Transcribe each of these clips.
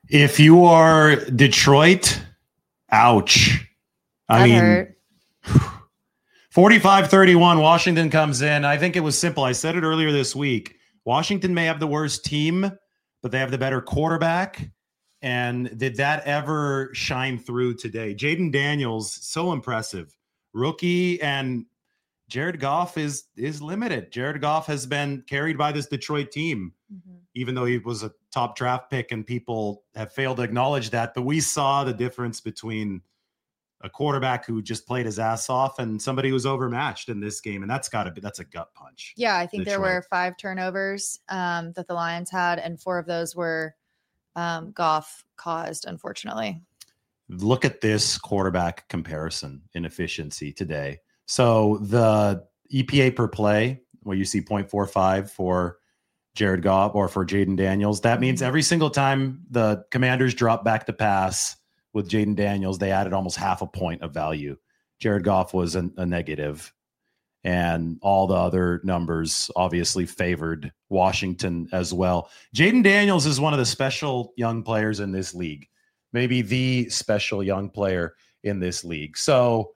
If you are Detroit, ouch. That hurt. 45-31, Washington comes in. I think it was simple. I said it earlier this week. Washington may have the worst team, but they have the better quarterback. And did that ever shine through today? Jaden Daniels, so impressive. Rookie, and Jared Goff is limited. Jared Goff has been carried by this Detroit team, even though he was a top draft pick, and people have failed to acknowledge that. But we saw the difference between a quarterback who just played his ass off and somebody who's overmatched in this game. And that's a gut punch. Yeah, I think there were 5 turnovers that the Lions had, and 4 of those were Goff caused, unfortunately. Look at this quarterback comparison in efficiency today. So the EPA per play, where you see 0.45 for Jared Goff or for Jaden Daniels, that means every single time the Commanders drop back to pass with Jaden Daniels, they added almost half a point of value. Jared Goff was a negative, and all the other numbers obviously favored Washington as well. Jaden Daniels is one of the special young players in this league, maybe the special young player in this league. So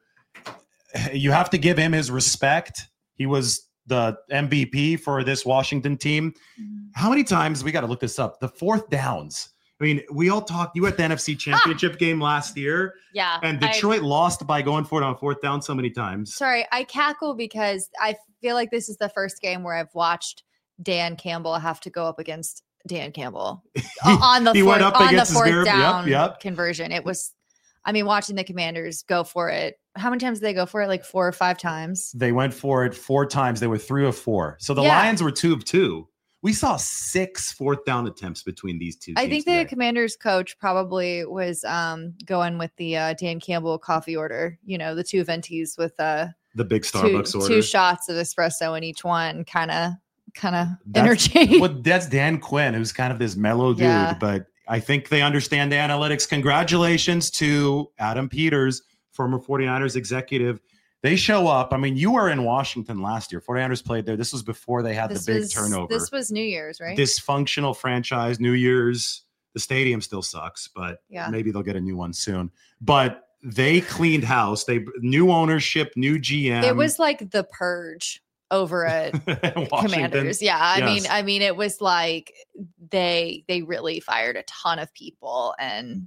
you have to give him his respect. He was the MVP for this Washington team. How many times, we got to look this up, the fourth downs. I mean, we all talked, you were at the NFC Championship game last year. Yeah. And Detroit lost by going for it on fourth down so many times. Sorry, I cackle because I feel like this is the first game where I've watched Dan Campbell have to go up against Dan Campbell on the fourth down conversion. It was, I mean, watching the Commanders go for it. How many times did they go for it? Like 4 or 5 times? They went for it 4 times. They were 3 of 4. So the Lions were 2 of 2. We saw 6 fourth down attempts between these two teams. I think the Commanders coach probably was going with the Dan Campbell coffee order. You know, the 2 ventis with the big Starbucks order. 2 shots of espresso in each one, kind of interchange. That's Dan Quinn, who's kind of this mellow dude, but I think they understand the analytics. Congratulations to Adam Peters, former 49ers executive. They show up. I mean, you were in Washington last year. 49ers played there. This was before they had the big turnover. This was New Year's, right? Dysfunctional franchise, New Year's. The stadium still sucks, but maybe they'll get a new one soon. But they cleaned house. New ownership, new GM. It was like the purge over at Commanders. Yeah. I mean, it was like they really fired a ton of people, and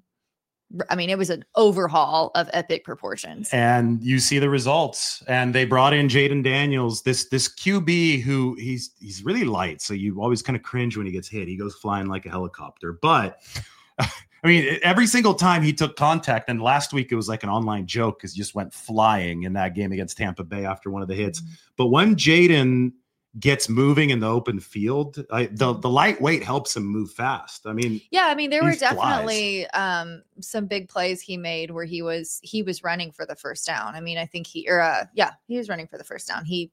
I mean, it was an overhaul of epic proportions. And you see the results. And they brought in Jaden Daniels, this QB who he's really light. So you always kind of cringe when he gets hit. He goes flying like a helicopter. But I mean, every single time he took contact, and last week it was like an online joke because he just went flying in that game against Tampa Bay after one of the hits. But when Jaden gets moving in the open field, the lightweight helps him move fast. I mean, there were definitely some big plays he made where he was running for the first down. I mean, I think he was running for the first down. He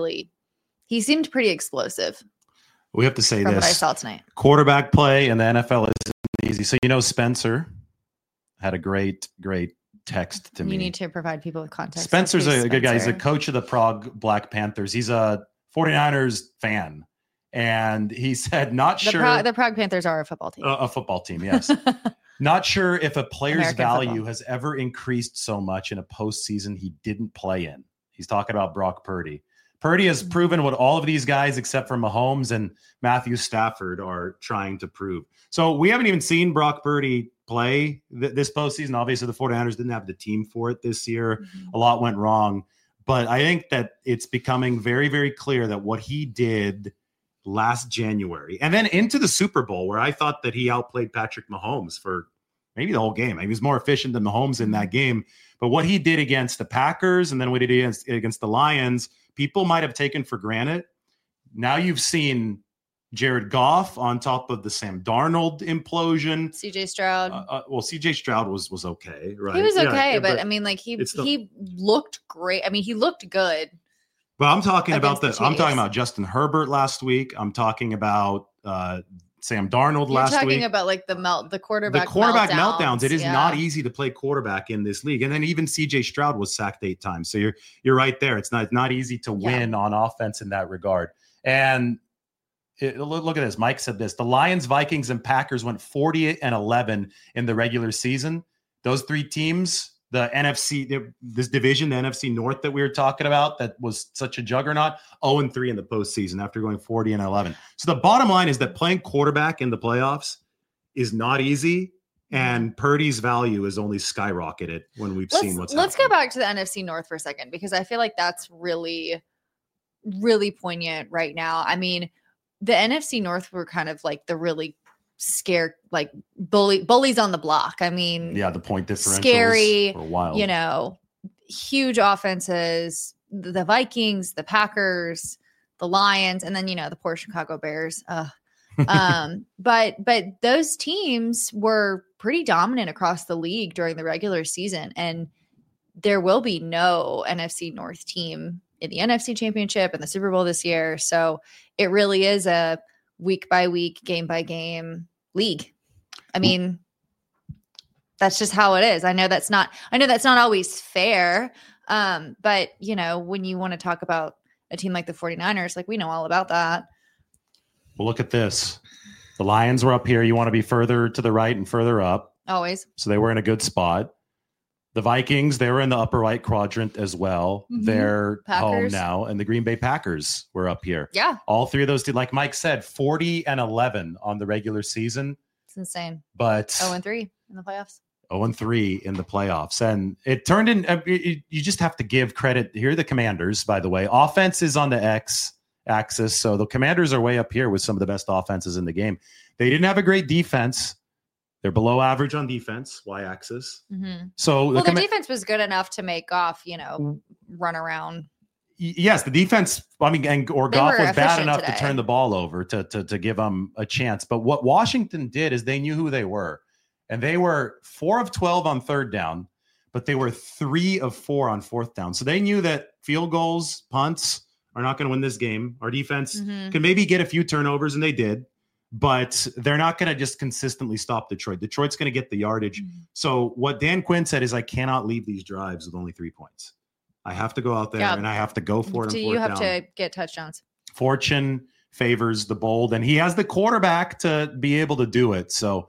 seemed pretty explosive. We have to say from this. What I saw tonight. Quarterback play in the NFL isn't easy. So Spencer had a great text to me. You need to provide people with context. Spencer's a good guy. He's a coach of the Prague Black Panthers. He's a 49ers fan. And he said, the Prague Panthers are a football team. A football team, yes. Not sure if a player's American value football has ever increased so much in a postseason he didn't play in. He's talking about Brock Purdy. Purdy has proven what all of these guys, except for Mahomes and Matthew Stafford, are trying to prove. So we haven't even seen Brock Purdy play this postseason. Obviously, the 49ers didn't have the team for it this year. A lot went wrong. But I think that it's becoming very, very clear that what he did last January and then into the Super Bowl, where I thought that he outplayed Patrick Mahomes for maybe the whole game. He was more efficient than Mahomes in that game. But what he did against the Packers and then what he did against the Lions, people might have taken for granted. Now you've seen Jared Goff on top of the Sam Darnold implosion. CJ Stroud. CJ Stroud was okay, right? He was okay, but I mean, like he looked great. I mean, he looked good. But I'm talking about Justin Herbert last week. I'm talking about Sam Darnold last week. You're talking about like the quarterback meltdowns. It is not easy to play quarterback in this league. And then even CJ Stroud was sacked 8 times. So you're right there. It's not easy to win on offense in that regard. And look at this. Mike said this. The Lions, Vikings, and Packers went 40-11 in the regular season. Those three teams, the NFC, this division, the NFC North that we were talking about, that was such a juggernaut, 0-3 in the postseason after going 40-11. So the bottom line is that playing quarterback in the playoffs is not easy. And Purdy's value is only skyrocketed when we've seen what's happening. Let's go back to the NFC North for a second, because I feel like that's really, really poignant right now. I mean, the NFC North were kind of like the really scared, like bullies on the block. I mean, yeah, the point differentials scary, were wild. You know, huge offenses, the Vikings, the Packers, the Lions, and then, you know, the poor Chicago Bears. But those teams were pretty dominant across the league during the regular season, and there will be no NFC North team in the NFC Championship and the Super Bowl this year. So it really is a week by week, game by game league. I mean, that's just how it is. I know that's not always fair. But you know, when you want to talk about a team like the 49ers, like, we know all about that. Well, look at this. The Lions were up here. You want to be further to the right and further up. Always. So they were in a good spot. The Vikings, they were in the upper right quadrant as well. Mm-hmm. They're home now. And the Green Bay Packers were up here. Yeah. All three of those, like Mike said, 40-11 on the regular season. It's insane. But 0-3 in the playoffs. 0-3 in the playoffs. And it turned in, you just have to give credit. Here are the Commanders, by the way. Offense is on the X axis. So the Commanders are way up here with some of the best offenses in the game. They didn't have a great defense. They're below average on defense, y-axis. Mm-hmm. So the defense was good enough to make Goff, you know, run around. Yes, the defense. I mean, or Goff was bad enough to turn the ball over to give them a chance. But what Washington did is they knew who they were, and they were 4 of 12 on third down, but they were 3 of 4 on fourth down. So they knew that field goals, punts are not going to win this game. Our defense can maybe get a few turnovers, and they did. But they're not going to just consistently stop Detroit. Detroit's going to get the yardage. Mm-hmm. So what Dan Quinn said is, I cannot leave these drives with only 3 points. I have to go out there and I have to go for it. So you have to get touchdowns. Fortune favors the bold, and he has the quarterback to be able to do it. So,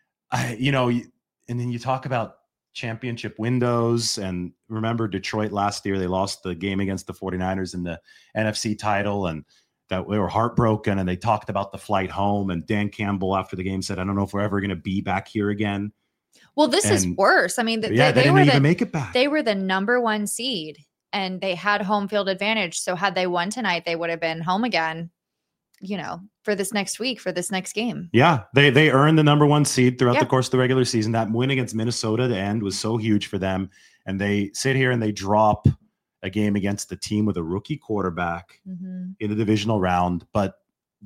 and then you talk about championship windows, and remember Detroit last year, they lost the game against the 49ers in the NFC title, and that they were heartbroken, and they talked about the flight home. And Dan Campbell after the game said, I don't know if we're ever going to be back here again. Well, this is worse. I mean, they didn't even make it back. They were the number 1 seed, and they had home field advantage. So had they won tonight, they would have been home again, you know, for this next week, for this next game. Yeah, they earned the number 1 seed throughout the course of the regular season. That win against Minnesota to end was so huge for them. And they sit here and they drop a game against the team with a rookie quarterback in the divisional round. But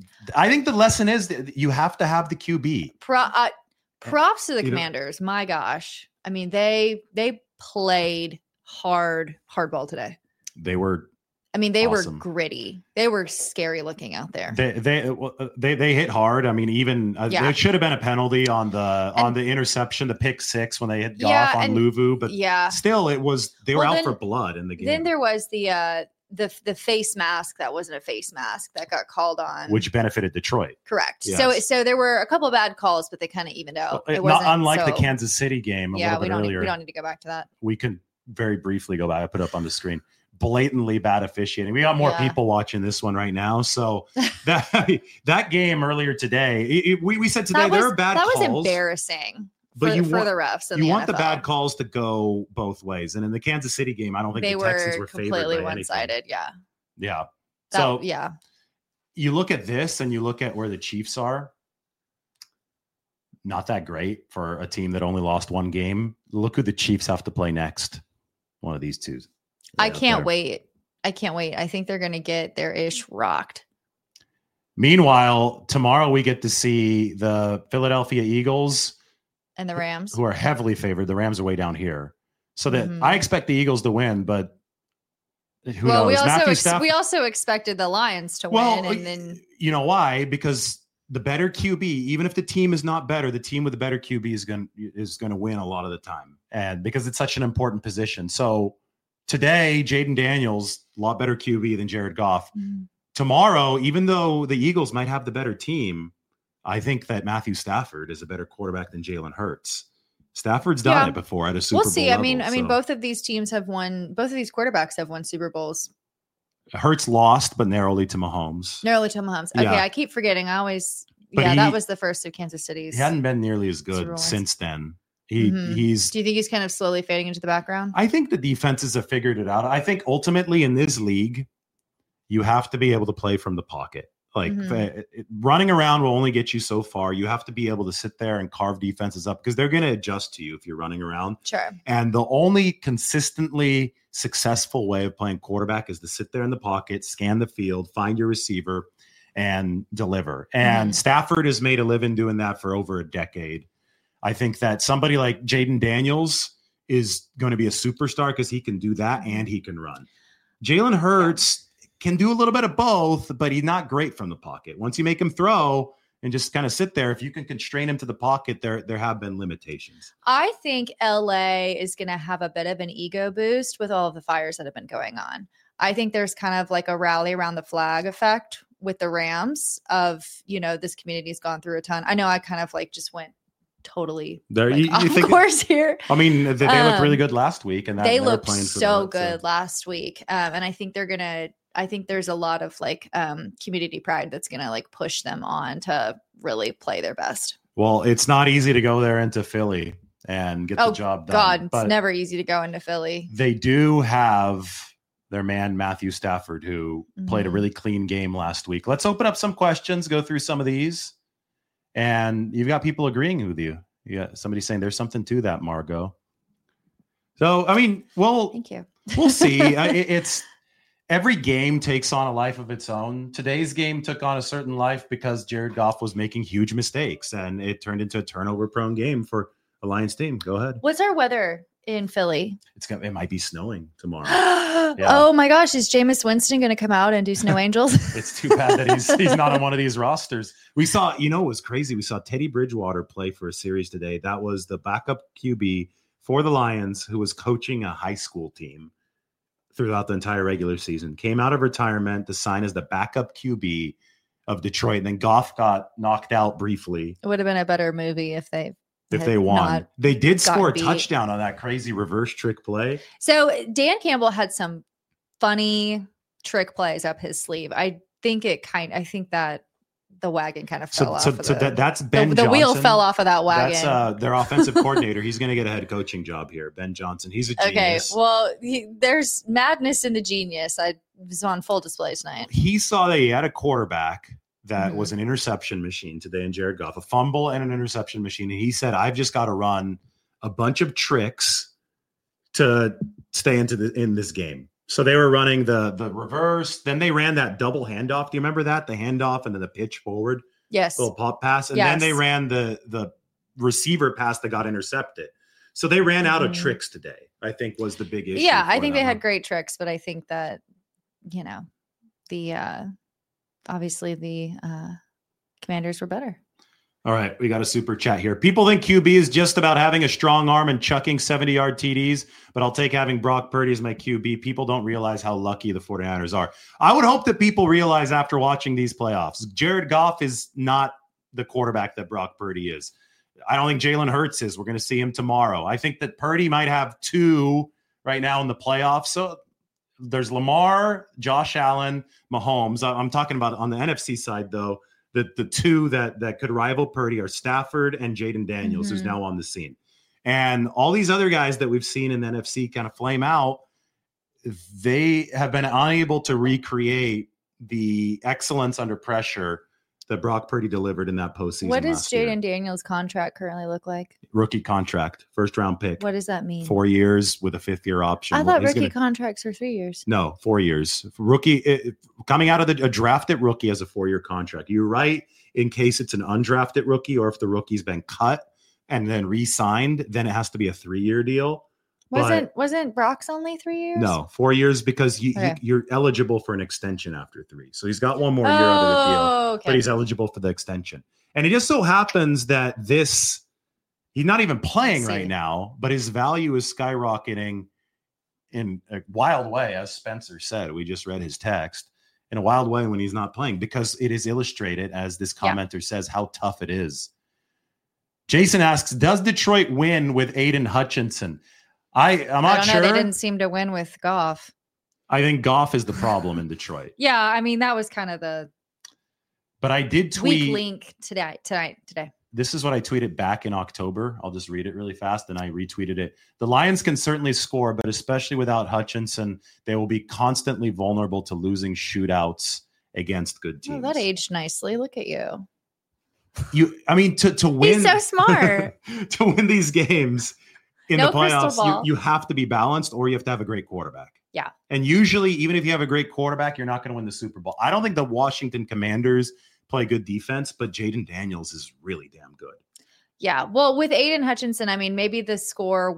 I think the lesson is that you have to have the QB. Props to the Commanders. My gosh. I mean, they played hardball today. They were awesome. Were gritty. They were scary looking out there. They hit hard. I mean, even there should have been a penalty on the interception, the pick 6 when they hit Goff on Luvu, but still they were out for blood in the game. Then there was the face mask that wasn't a face mask that got called on, which benefited Detroit. Correct. Yes. So there were a couple of bad calls, but they kind of evened out. Not unlike the Kansas City game. We don't need to go back to that. We can very briefly go back. I put it up on the screen. Blatantly bad officiating. We got more people watching this one right now. So that game earlier today, we said today there are bad calls. That was embarrassing for the refs. You want the bad calls to go both ways. And in the Kansas City game, I don't think the Texans were completely one-sided. Yeah. Yeah. You look at this and you look at where the Chiefs are. Not that great for a team that only lost 1 game. Look who the Chiefs have to play next. One of these two. I can't wait. I think they're going to get their ish rocked. Meanwhile, tomorrow we get to see the Philadelphia Eagles and the Rams, who are heavily favored. The Rams are way down here. So that I expect the Eagles to win, but who knows? We also expected the Lions to win. And then you know why? Because the better QB, even if the team is not better, the team with the better QB is going to win a lot of the time. And because it's such an important position. So today, Jaden Daniels, a lot better QB than Jared Goff. tomorrow, even though the Eagles might have the better team, I think that Matthew Stafford is a better quarterback than Jalen Hurts. Stafford's done it before at a Super Bowl. We'll see. I mean, both of these teams have won. Both of these quarterbacks have won Super Bowls. Hurts lost, but narrowly to Mahomes. Okay, I keep forgetting. That was the first of Kansas City's. He hadn't been nearly as good since then. He's. Do you think he's kind of slowly fading into the background? I think the defenses have figured it out. I think ultimately in this league, you have to be able to play from the pocket. Like running around will only get you so far. You have to be able to sit there and carve defenses up because they're going to adjust to you if you're running around. Sure. And the only consistently successful way of playing quarterback is to sit there in the pocket, scan the field, find your receiver, and deliver. And Stafford has made a living doing that for over a decade. I think that somebody like Jaden Daniels is going to be a superstar because he can do that and he can run. Jalen Hurts can do a little bit of both, but he's not great from the pocket. Once you make him throw and just kind of sit there, if you can constrain him to the pocket, there have been limitations. I think LA is going to have a bit of an ego boost with all of the fires that have been going on. I think there's kind of like a rally around the flag effect with the Rams of, this community's gone through a ton. I know I kind of like just went totally there. Off course here. I mean, they looked really good last week, and they looked so good last week. And I think I think there's a lot of community pride that's going to push them on to really play their best. Well, it's not easy to go there into Philly and get the job done. God, it's never easy to go into Philly. They do have their man, Matthew Stafford, who played a really clean game last week. Let's open up some questions, go through some of these. And you've got people agreeing with you. You got somebody saying there's something to that, Margot. So, I mean, thank you. We'll see. It's every game takes on a life of its own. Today's game took on a certain life because Jared Goff was making huge mistakes, and it turned into a turnover-prone game for a Lions team. Go ahead. What's our weather in Philly? It might be snowing tomorrow. Oh my gosh, is Jameis Winston going to come out and do Snow Angels? It's too bad that he's not on one of these rosters. We saw, it was crazy. We saw Teddy Bridgewater play for a series today. That was the backup QB for the Lions who was coaching a high school team throughout the entire regular season. Came out of retirement to sign as the backup QB of Detroit. And then Goff got knocked out briefly. It would have been a better movie if they won. They did score a touchdown on that crazy reverse trick play. So Dan Campbell had some funny trick plays up his sleeve. I think that the wagon kind of fell off. So that's Ben Johnson. The wheel fell off of that wagon. That's their offensive coordinator. He's going to get a head coaching job here. Ben Johnson. He's a genius. Okay, well, there's madness in the genius. I was on full display tonight. He saw that he had a quarterback that was an interception machine today in Jared Goff, a fumble and an interception machine. And he said, I've just got to run a bunch of tricks to stay in this game. So they were running the reverse. Then they ran that double handoff. Do you remember that? The handoff and then the pitch forward. Yes. Little pop pass. And then they ran the receiver pass that got intercepted. So they ran out of tricks today, I think was the big issue. Yeah, I think they had great tricks, but I think that, obviously the Commanders were better. All right, we got a super chat here. People think QB is just about having a strong arm and chucking 70-yard TDs, but I'll take having Brock Purdy as my QB. People don't realize how lucky the 49ers are. I would hope that people realize after watching these playoffs, Jared Goff is not the quarterback that Brock Purdy is. I don't think Jalen Hurts is. We're going to see him tomorrow. I think that Purdy might have two right now in the playoffs. So there's Lamar, Josh Allen, Mahomes. I'm talking about on the NFC side, though. The two that could rival Purdy are Stafford and Jaden Daniels, who's now on the scene. And all these other guys that we've seen in the NFC kind of flame out, they have been unable to recreate the excellence under pressure that Brock Purdy delivered in that postseason. What does Jaden Daniels' contract currently look like? Rookie contract, first-round pick. What does that mean? 4 years with a fifth-year option. I thought contracts are 3 years. No, 4 years. Rookie coming out of a drafted rookie has a 4-year contract. You're right. In case it's an undrafted rookie or if the rookie's been cut and then re-signed, then it has to be a 3-year deal. Wasn't Brock's only 3 years? No, 4 years because you're eligible for an extension after 3. So he's got one more year out of the deal, but he's eligible for the extension. And it just so happens that he's not even playing right now, but his value is skyrocketing in a wild way, as Spencer said. We just read his text. in a wild way when he's not playing, because it is illustrated, as this commenter says, how tough it is. Jason asks, does Detroit win with Aiden Hutchinson? I'm not sure. They didn't seem to win with Goff. I think Goff is the problem in Detroit. Yeah, I mean, that was kind of the but I did tweet weak link today. This is what I tweeted back in October. I'll just read it really fast, and I retweeted it. The Lions can certainly score, but especially without Hutchinson, they will be constantly vulnerable to losing shootouts against good teams. Oh, that aged nicely. Look at you. I mean, to win. He's so smart. To win these games in the playoffs, you have to be balanced, or you have to have a great quarterback. Yeah. And usually, even if you have a great quarterback, you're not going to win the Super Bowl. I don't think the Washington Commanders play good defense, but Jaden Daniels is really damn good. Yeah. Well, with Aiden Hutchinson, I mean, maybe the score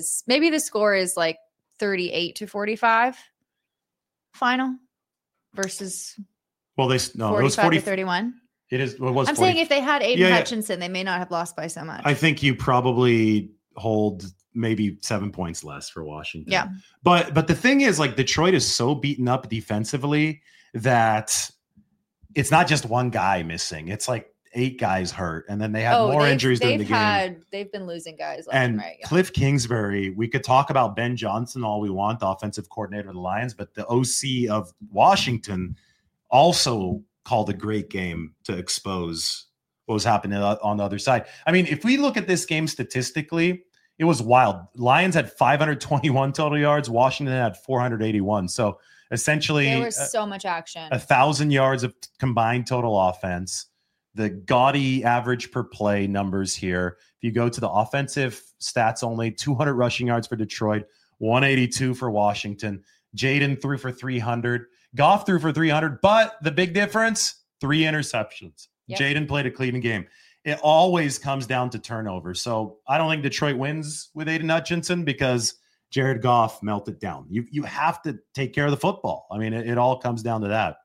is like 38-45 final versus it was 45-31. It is. Well, it was. I'm saying if they had Aiden Hutchinson, they may not have lost by so much. I think you probably hold maybe 7 points less for Washington. Yeah. But the thing is, like, Detroit is so beaten up defensively that it's not just one guy missing. It's like 8 guys hurt, and then they had more injuries during the game. They've been losing guys left and right. Yeah. Cliff Kingsbury, we could talk about Ben Johnson all we want, the offensive coordinator of the Lions, but the OC of Washington also called a great game to expose what was happening on the other side. I mean, if we look at this game statistically, it was wild. Lions had 521 total yards. Washington had 481. So essentially, there was so much action. 1,000 yards of combined total offense. The gaudy average per play numbers here. If you go to the offensive stats only, 200 rushing yards for Detroit, 182 for Washington. Jaden threw for 300. Goff threw for 300, but the big difference, 3 interceptions. Yep. Jaden played a clean game. It always comes down to turnovers. So I don't think Detroit wins with Aiden Hutchinson because Jared Goff melted down. You have to take care of the football. I mean, it all comes down to that.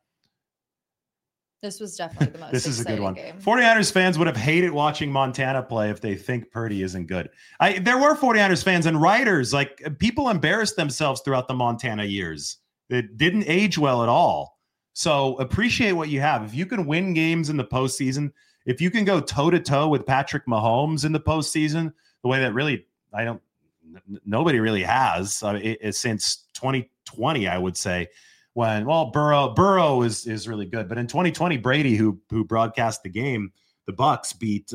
This was definitely the most This is a good one. Game. 49ers fans would have hated watching Montana play if they think Purdy isn't good. There were 49ers fans and writers, like, people embarrassed themselves throughout the Montana years. It didn't age well at all. So appreciate what you have. If you can win games in the postseason, if you can go toe-to-toe with Patrick Mahomes in the postseason, the way that really nobody really has since 2020, I would say, when, well, Burrow is really good. But in 2020, Brady, who broadcast the game, the Bucs beat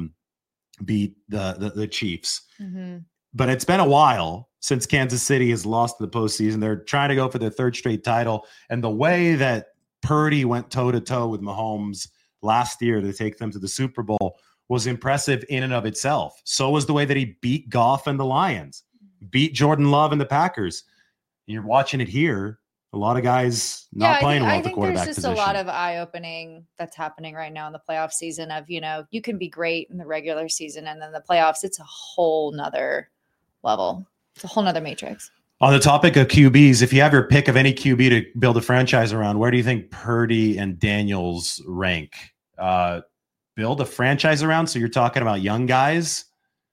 the Chiefs. Mm-hmm. But it's been a while since Kansas City has lost the postseason. They're trying to go for their 3rd straight title. And the way that Purdy went toe-to-toe with Mahomes last year to take them to the Super Bowl was impressive in and of itself. So was the way that he beat Goff and the Lions, beat Jordan Love and the Packers. You're watching it here. A lot of guys not playing well at the quarterback position. There's just a lot of eye-opening that's happening right now in the playoff season of, you can be great in the regular season, and then the playoffs, it's a whole nother level. It's a whole nother matrix. On the topic of QBs, if you have your pick of any QB to build a franchise around, where do you think Purdy and Daniels rank? Build a franchise around? So you're talking about young guys?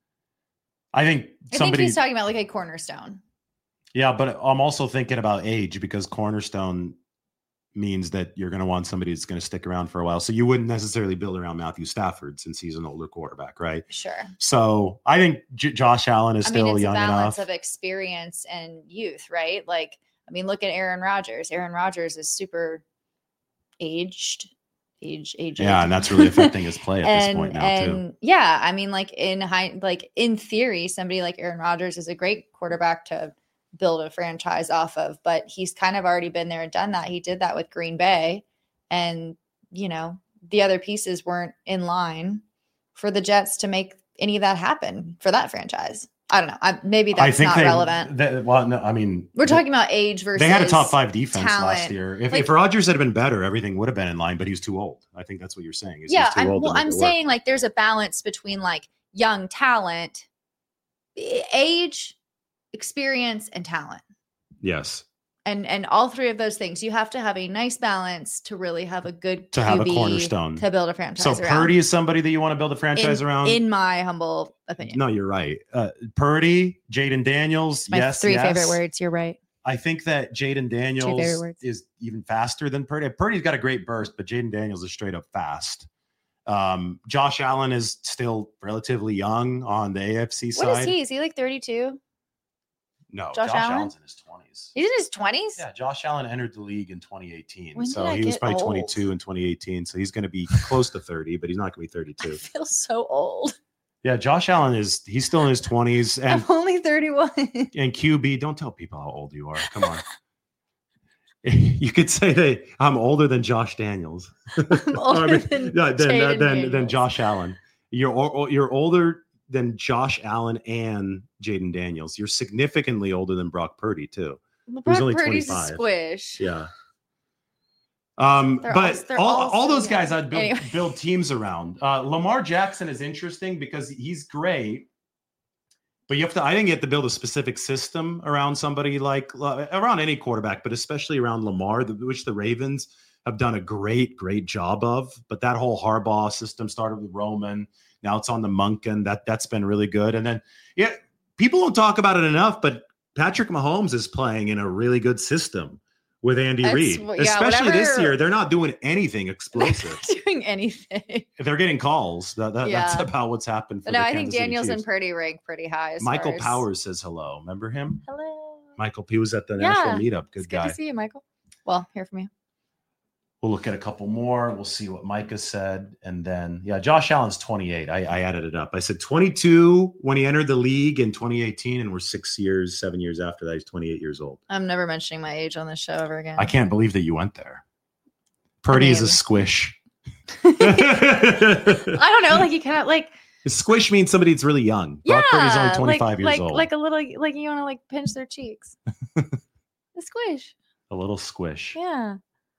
I think he's talking about like a cornerstone. Yeah, but I'm also thinking about age, because cornerstone means that you're going to want somebody that's going to stick around for a while. So you wouldn't necessarily build around Matthew Stafford since he's an older quarterback, right? Sure. So I think Josh Allen is still young enough. It's a balance of experience and youth, right? Like, look at Aaron Rodgers. Aaron Rodgers is super aged. Yeah, and that's really affecting his play at this point now too. Yeah, in theory, somebody like Aaron Rodgers is a great quarterback to build a franchise off of, but he's kind of already been there and done that. He did that with Green Bay, and the other pieces weren't in line for the Jets to make any of that happen for that franchise. I don't know. Maybe that's not relevant. We're talking about age versus. They had a top 5 defense talent. Last year. If Rodgers had been better, everything would have been in line. But he's too old. I think that's what you're saying. I'm saying like there's a balance between like young talent, age, experience, and talent. Yes. And all 3 of those things, you have to have a nice balance to really have a good QB, have a cornerstone to build a franchise around. So Purdy is somebody that you want to build a franchise around? In my humble opinion. No, you're right. Purdy, Jaden Daniels, my 3 favorite words. You're right. I think that Jaden Daniels is even faster than Purdy. Purdy's got a great burst, but Jaden Daniels is straight up fast. Josh Allen is still relatively young on the AFC side. What is he? Is he like 32? No, Josh Allen's in his 20s. He's in his 20s? Yeah, Josh Allen entered the league in 2018. So he was probably 22 in 2018. So he's going to be close to 30, but he's not going to be 32. I feel so old. Yeah, Josh Allen he's still in his 20s. And I'm only 31. And QB, don't tell people how old you are. Come on. You could say that I'm older than Josh Daniels. I'm older than Josh Allen. You're older than Josh Allen and Jaden Daniels. You're significantly older than Brock Purdy too. Well, Brock only Purdy's 25. A squish. Yeah. But all those guys I'd build teams around. Lamar Jackson is interesting because he's great, but I think you have to build a specific system around somebody like around any quarterback, but especially around Lamar, which the Ravens have done a great job of. But that whole Harbaugh system started with Roman. Now it's on the Monken. That's been really good. And then, yeah, people don't talk about it enough, but Patrick Mahomes is playing in a really good system with Andy Reid. Especially this year. They're not doing anything explosive. Doing anything. They're getting calls. That's about what's happened. But no, I think Daniels and Purdy rank pretty high. Michael Powers says hello. Remember him? Hello. Michael, he was at the national meetup. Good guy. Good to see you, Michael. Well, hear from you. We'll look at a couple more. We'll see what Micah said. And then, Josh Allen's 28. I added it up. I said 22 when he entered the league in 2018, and we're 7 years after that. He's 28 years old. I'm never mentioning my age on this show ever again. I can't believe that you went there. Purdy is a squish. I don't know. Like, you kind of like. A squish means somebody that's really young. Yeah. Brock Purdy's only 25 years old. Like a little, like you want to pinch their cheeks. A squish. A little squish. Yeah.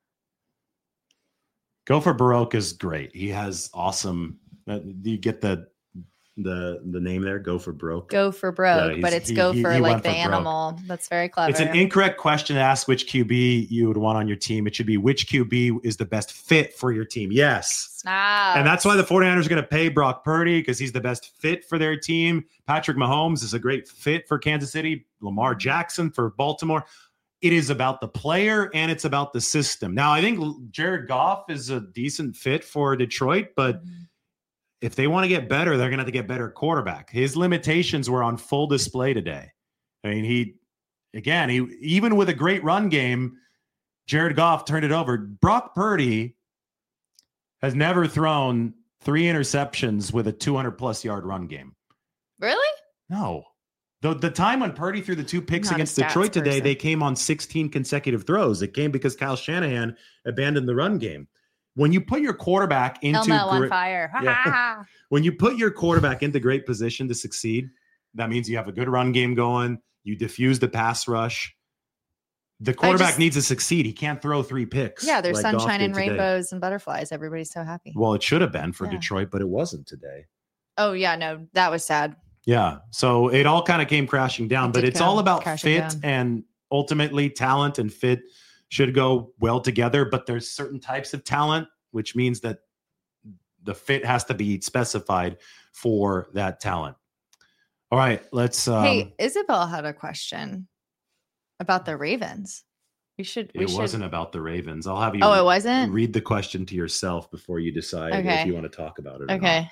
Gopher Baroque is great. He has awesome. You get the name there, Gopher Baroque. Gopher Baroque, but it's Gopher like the animal. Broke. That's very clever. It's an incorrect question to ask which QB you would want on your team. It should be which QB is the best fit for your team. Yes. Snap. And that's why the 49ers are going to pay Brock Purdy because he's the best fit for their team. Patrick Mahomes is a great fit for Kansas City. Lamar Jackson for Baltimore. It is about the player and it's about the system. Now, I think Jared Goff is a decent fit for Detroit, but if they want to get better, they're going to have to get better quarterback. His limitations were on full display today. I mean, even with a great run game, Jared Goff turned it over. Brock Purdy has never thrown 3 interceptions with a 200-plus yard run game. Really? No. The time when Purdy threw the 2 picks against Detroit today, they came on 16 consecutive throws. It came because Kyle Shanahan abandoned the run game. When you put your quarterback into on fire. When you put your quarterback into great position to succeed, that means you have a good run game going. You diffuse the pass rush. The quarterback needs to succeed. He can't throw 3 picks. Yeah, there's sunshine and rainbows and butterflies. Everybody's so happy. Well, it should have been for Detroit, but it wasn't today. Oh, yeah, no, that was sad. Yeah. So it all kind of came crashing down, but it's all about fit and ultimately talent and fit should go well together. But there's certain types of talent, which means that the fit has to be specified for that talent. All right. Let's. Hey, Isabel had a question about the Ravens. It wasn't about the Ravens. I'll have you. Oh, it wasn't? Read the question to yourself before you decide if you want to talk about it. Okay.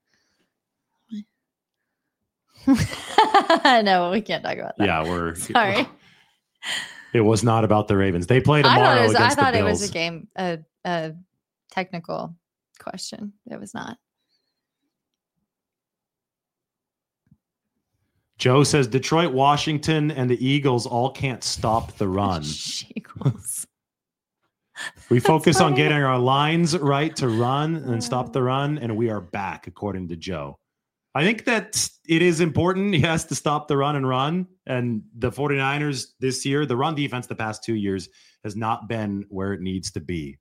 No, we can't talk about that. Yeah, we're sorry. It was not about the Ravens. They play tomorrow against the Bills. I thought it was a game, a technical question. It was not. Joe says Detroit, Washington, and the Eagles all can't stop the run. Eagles. We focus on getting our lines right to run and stop the run, and we are back, according to Joe. I think that it is important, yes, to stop the run and run. And the 49ers this year, the run defense the past 2 years has not been where it needs to be.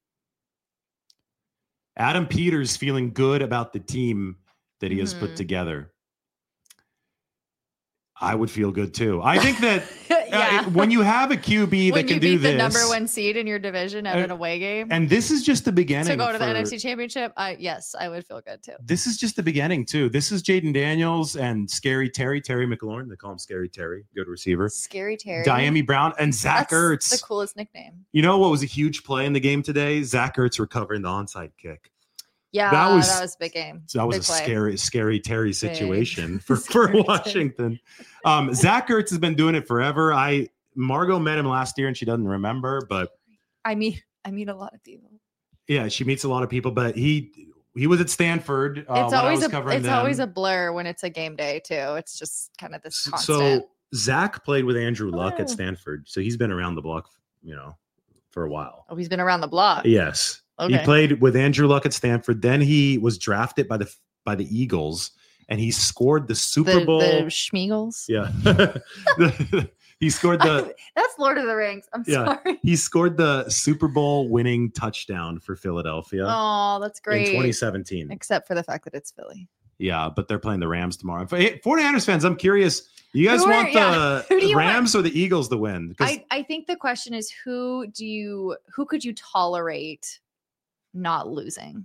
Adam Peters feeling good about the team that he has put together. I would feel good too. I think that when you have a QB that can do this, the number one seed in your division at an away game, and this is just the beginning to go to the NFC Championship. Yes, I would feel good too. This is just the beginning too. This is Jaden Daniels and Scary Terry McLaurin. They call him Scary Terry, good receiver. Scary Terry, Diami Brown, and Zach Ertz. The coolest nickname. You know what was a huge play in the game today? Zach Ertz recovering the onside kick. Yeah, that was a big game. That was a scary Terry situation for Washington. Zach Ertz has been doing it forever. Margot met him last year and she doesn't remember, but I meet a lot of people. Yeah, she meets a lot of people, but he was at Stanford. It's always a blur when it's a game day too. It's just kind of this constant. So Zach played with Andrew Luck at Stanford, so he's been around the block, for a while. Oh, he's been around the block. Yes. Okay. He played with Andrew Luck at Stanford. Then he was drafted by the Eagles, and he scored the Super Bowl. The Schmeagles. Yeah, he scored the. That's Lord of the Rings. I'm sorry. He scored the Super Bowl winning touchdown for Philadelphia. Oh, that's great. In 2017. Except for the fact that it's Philly. Yeah, but they're playing the Rams tomorrow. Hey, 49ers fans, I'm curious. You guys want the Rams or the Eagles to win? I think the question is who could you tolerate not losing?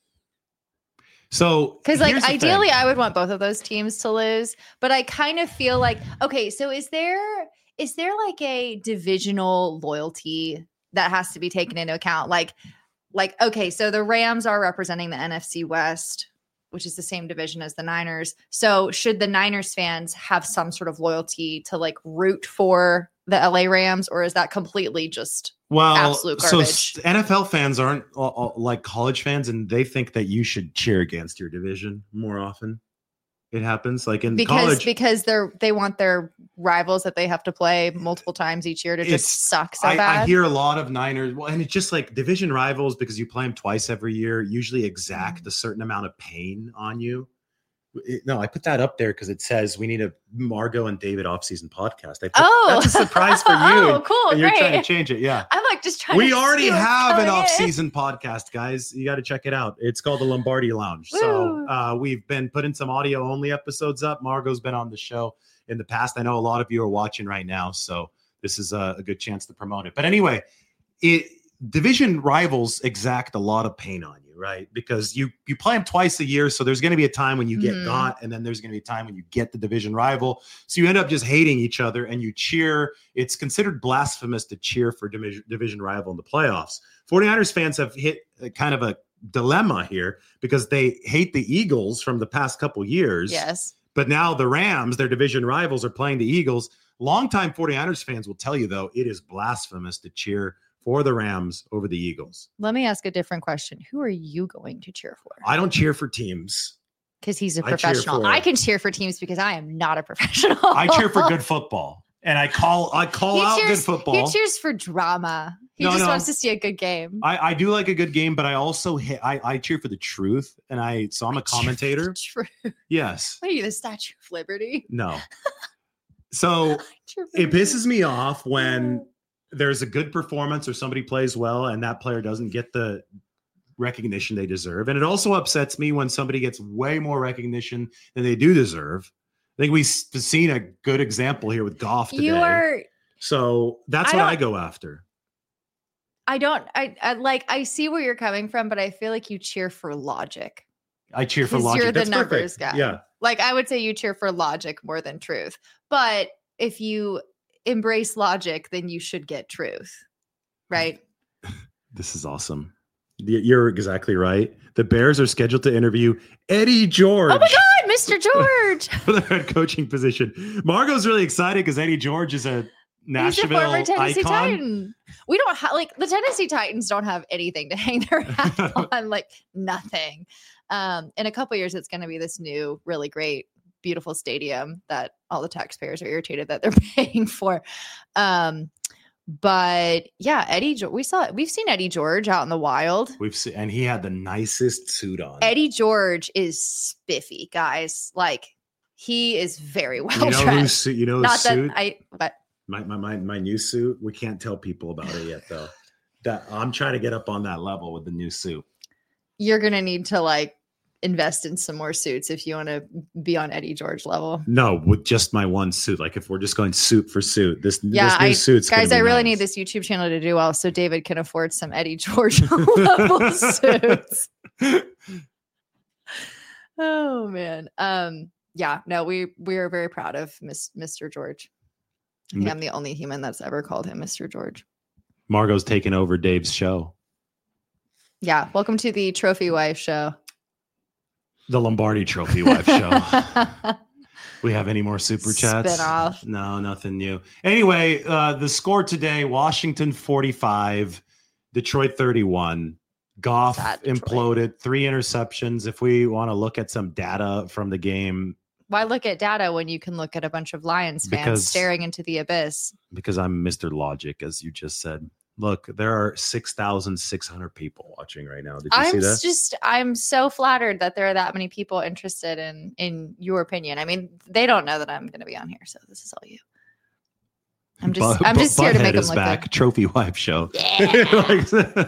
So, because ideally I would want both of those teams to lose, but I kind of feel like, okay, so is there like a divisional loyalty that has to be taken into account? Like, okay, so the Rams are representing the NFC West, which is the same division as the Niners. So should the Niners fans have some sort of loyalty to like root for the LA Rams, or is that completely just absolute garbage? So NFL fans aren't like college fans, and they think that you should cheer against your division more often. It happens like in college because they want their rivals that they have to play multiple times each year to just suck so bad. I hear a lot of Niners, and it's just like division rivals because you play them twice every year, usually exact a certain amount of pain on you. No, I put that up there because it says we need a Margot and David off-season podcast. That's a surprise for you. Oh, cool! And you're great. trying to change it. Yeah, I'm like just trying. We already have an off-season podcast, guys. You got to check it out. It's called the Lombardi Lounge. Woo. So we've been putting some audio-only episodes up. Margot's been on the show in the past. I know a lot of you are watching right now, so this is a good chance to promote it. But anyway, division rivals exact a lot of pain on you. Right, because you play them twice a year, so there's going to be a time when you get got, and then there's going to be a time when you get the division rival. So you end up just hating each other, and you cheer. It's considered blasphemous to cheer for division rival in the playoffs. 49ers fans have hit kind of a dilemma here because they hate the Eagles from the past couple years. Yes, but now the Rams, their division rivals, are playing the Eagles. Longtime 49ers fans will tell you, though, it is blasphemous to cheer for the Rams over the Eagles. Let me ask a different question. Who are you going to cheer for? I don't cheer for teams. Because he's a professional. I can cheer for teams because I am not a professional. I cheer for good football. And I call out good football. He cheers for drama. He wants to see a good game. I do like a good game, but I also I cheer for the truth. And I'm a commentator. Truth. Yes. What are you, the Statue of Liberty? No. So it pisses me off when there's a good performance or somebody plays well and that player doesn't get the recognition they deserve. And it also upsets me when somebody gets way more recognition than they do deserve. I think we've seen a good example here with Goff today. So that's what I go after. I see where you're coming from, but I feel like you cheer for logic. I cheer for logic. You're the that's numbers perfect. guy. Yeah. Like I would say you cheer for logic more than truth. But if you embrace logic, then you should get truth, right? This is awesome. You're exactly right. The Bears are scheduled to interview Eddie George. Oh my God, Mr. George. For the head coaching position. Margot's really excited because Eddie George is a Nashville He's a former Tennessee icon. Titan. We don't have the Tennessee Titans don't have anything to hang their hat on, like nothing. In a couple of years, it's going to be this new, really great, beautiful stadium that all the taxpayers are irritated that they're paying for. But yeah, we've seen Eddie George out in the wild. And he had the nicest suit on. Eddie George is spiffy, guys. Like he is very well dressed. Not suit? But my new suit. We can't tell people about it yet, though. That I'm trying to get up on that level with the new suit. You're gonna need to invest in some more suits if you want to be on Eddie George level. No, with just my one suit. Like if we're just going suit for suit, this new suit's guys, I really nice. need this YouTube channel to do well so David can afford some Eddie George level suits. Oh man. Yeah, no, we are very proud of Mr. George. I think I'm the only human that's ever called him Mr. George. Margot's taking over Dave's show. Yeah, welcome to the Trophy Wife Show. The Lombardi Trophy Wife Show. We have any more super chats? Spin off. No, nothing new. Anyway, the score today, Washington 45, Detroit 31. Goff imploded, 3 interceptions. If we want to look at some data from the game. Why look at data when you can look at a bunch of Lions fans staring into the abyss? Because I'm Mr. Logic, as you just said. Look, there are 6,600 people watching right now. Did you see that? I'm so flattered that there are that many people interested in your opinion. I mean, they don't know that I'm going to be on here, so this is all you. I'm just here to make them look back. Good. Trophy Wife Show. Yeah.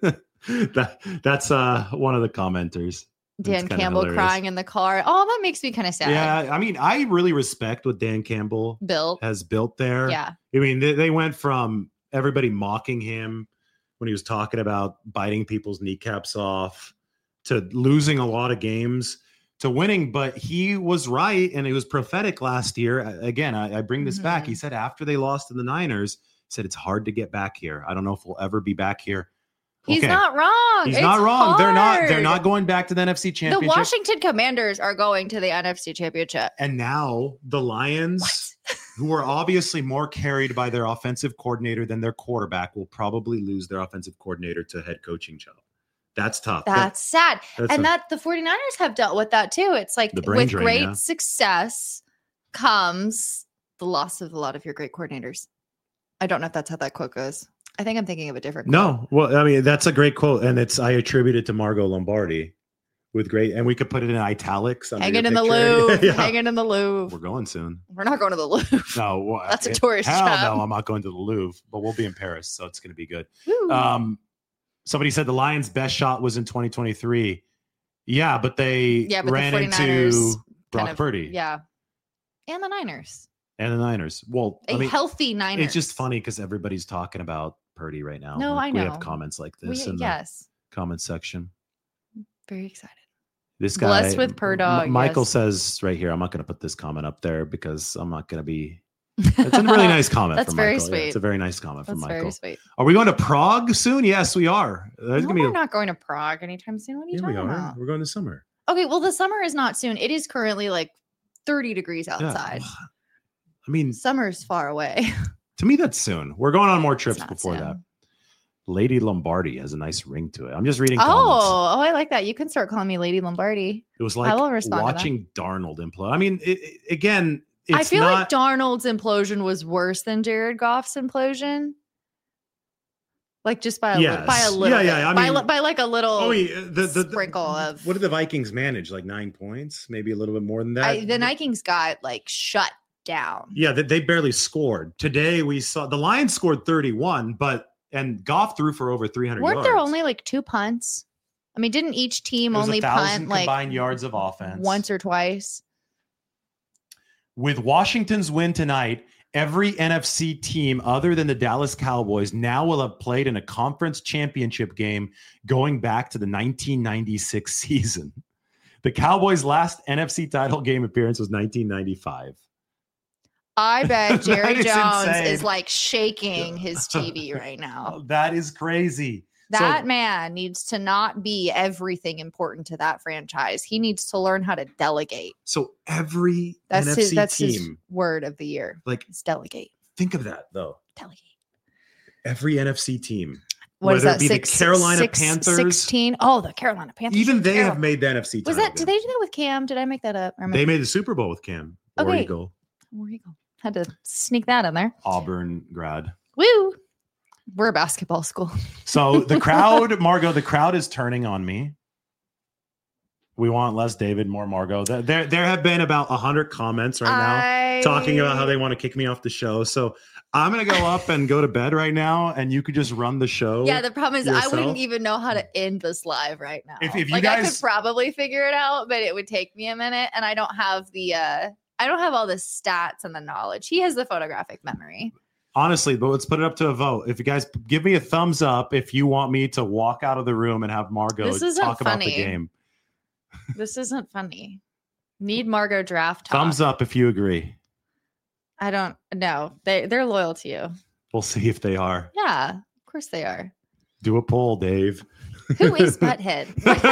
That's one of the commenters. Dan Campbell crying in the car. Oh, that makes me kind of sad. Yeah, I mean, I really respect what Dan Campbell has built there. Yeah. I mean, they went from everybody mocking him when he was talking about biting people's kneecaps off to losing a lot of games to winning. But he was right, and it was prophetic last year. Again, I bring this back. He said after they lost to the Niners, he said it's hard to get back here. I don't know if we'll ever be back here. He's not wrong. He's not wrong. Hard. They're not going back to the NFC Championship. The Washington Commanders are going to the NFC Championship. And now the Lions, who are obviously more carried by their offensive coordinator than their quarterback, will probably lose their offensive coordinator to head coaching job. That's tough. That's sad. And that the 49ers have dealt with that too. It's like with great success comes the loss of a lot of your great coordinators. I don't know if that's how that quote goes. I think I'm thinking of a different quote. No, well, I mean, that's a great quote. And I attribute it to Margot Lombardi with great, and we could put it in italics. Hanging in the Louvre. Yeah. Hanging in the Louvre. We're going soon. We're not going to the Louvre. No. Well, that's a tourist trap. No, I'm not going to the Louvre, but we'll be in Paris. So it's going to be good. Somebody said the Lions' best shot was in 2023. Yeah, but they ran into Brock Purdy. Yeah. And the Niners. Well, healthy Niners. It's just funny because everybody's talking about Purdy right now. No, I know. We have comments like this in the comment section. Very excited. This guy, blessed with Purdog. Michael says right here, I'm not going to put this comment up there because I'm not going to be. It's a really nice comment. That's from very Michael. sweet. Yeah, it's a very nice comment from Michael. Very sweet. Are we going to Prague soon? Yes, we are. We're not going to Prague anytime soon. What are you talking about? We're going to summer. Okay, well, the summer is not soon. It is currently like 30 degrees outside. Yeah. I mean, summer's far away. To me, that's soon. We're going on more trips before that. Lady Lombardi has a nice ring to it. I'm just reading comments. Oh, I like that. You can start calling me Lady Lombardi. It was like watching Darnold implode. I mean, I feel like Darnold's implosion was worse than Jared Goff's implosion. Like just by a little bit. I mean, by like a little sprinkle of. What did the Vikings manage? Like 9 points, maybe a little bit more than that. The Vikings got like shut down. Yeah, they barely scored. Today we saw the Lions scored 31, and Goff threw for over 300 yards. Weren't there only like 2 punts? I mean, didn't each team only punt like combined yards of offense once or twice? With Washington's win tonight, every NFC team other than the Dallas Cowboys now will have played in a conference championship game going back to the 1996 season. The Cowboys' last NFC title game appearance was 1995. I bet Jerry Jones is like shaking his TV right now. That is crazy. That man needs to not be everything important to that franchise. He needs to learn how to delegate. So every NFC team, his word of the year. Like, it's delegate. Think of that though. Delegate. Every NFC team. What is that? The Carolina Panthers. 16. Oh, the Carolina Panthers. Even they have made the NFC title. Did they do that with Cam? Did I make that up? They made the Super Bowl with Cam. War Eagle. Had to sneak that in there. Auburn grad. Woo. We're a basketball school. So the crowd, Margot, the crowd is turning on me. We want less David, more Margot. There have been about 100 comments right now talking about how they want to kick me off the show. So I'm going to go up and go to bed right now, and you could just run the show. Yeah, the problem is yourself. I wouldn't even know how to end this live right now. If you guys, I could probably figure it out, but it would take me a minute, and I don't have all the stats and the knowledge. He has the photographic memory. Honestly, but let's put it up to a vote. If you guys give me a thumbs up if you want me to walk out of the room and have Margot talk about the game. This isn't funny. Need Margot draft talk. Thumbs up if you agree. I don't know. They're loyal to you. We'll see if they are. Yeah, of course they are. Do a poll, Dave. Who is Butthead?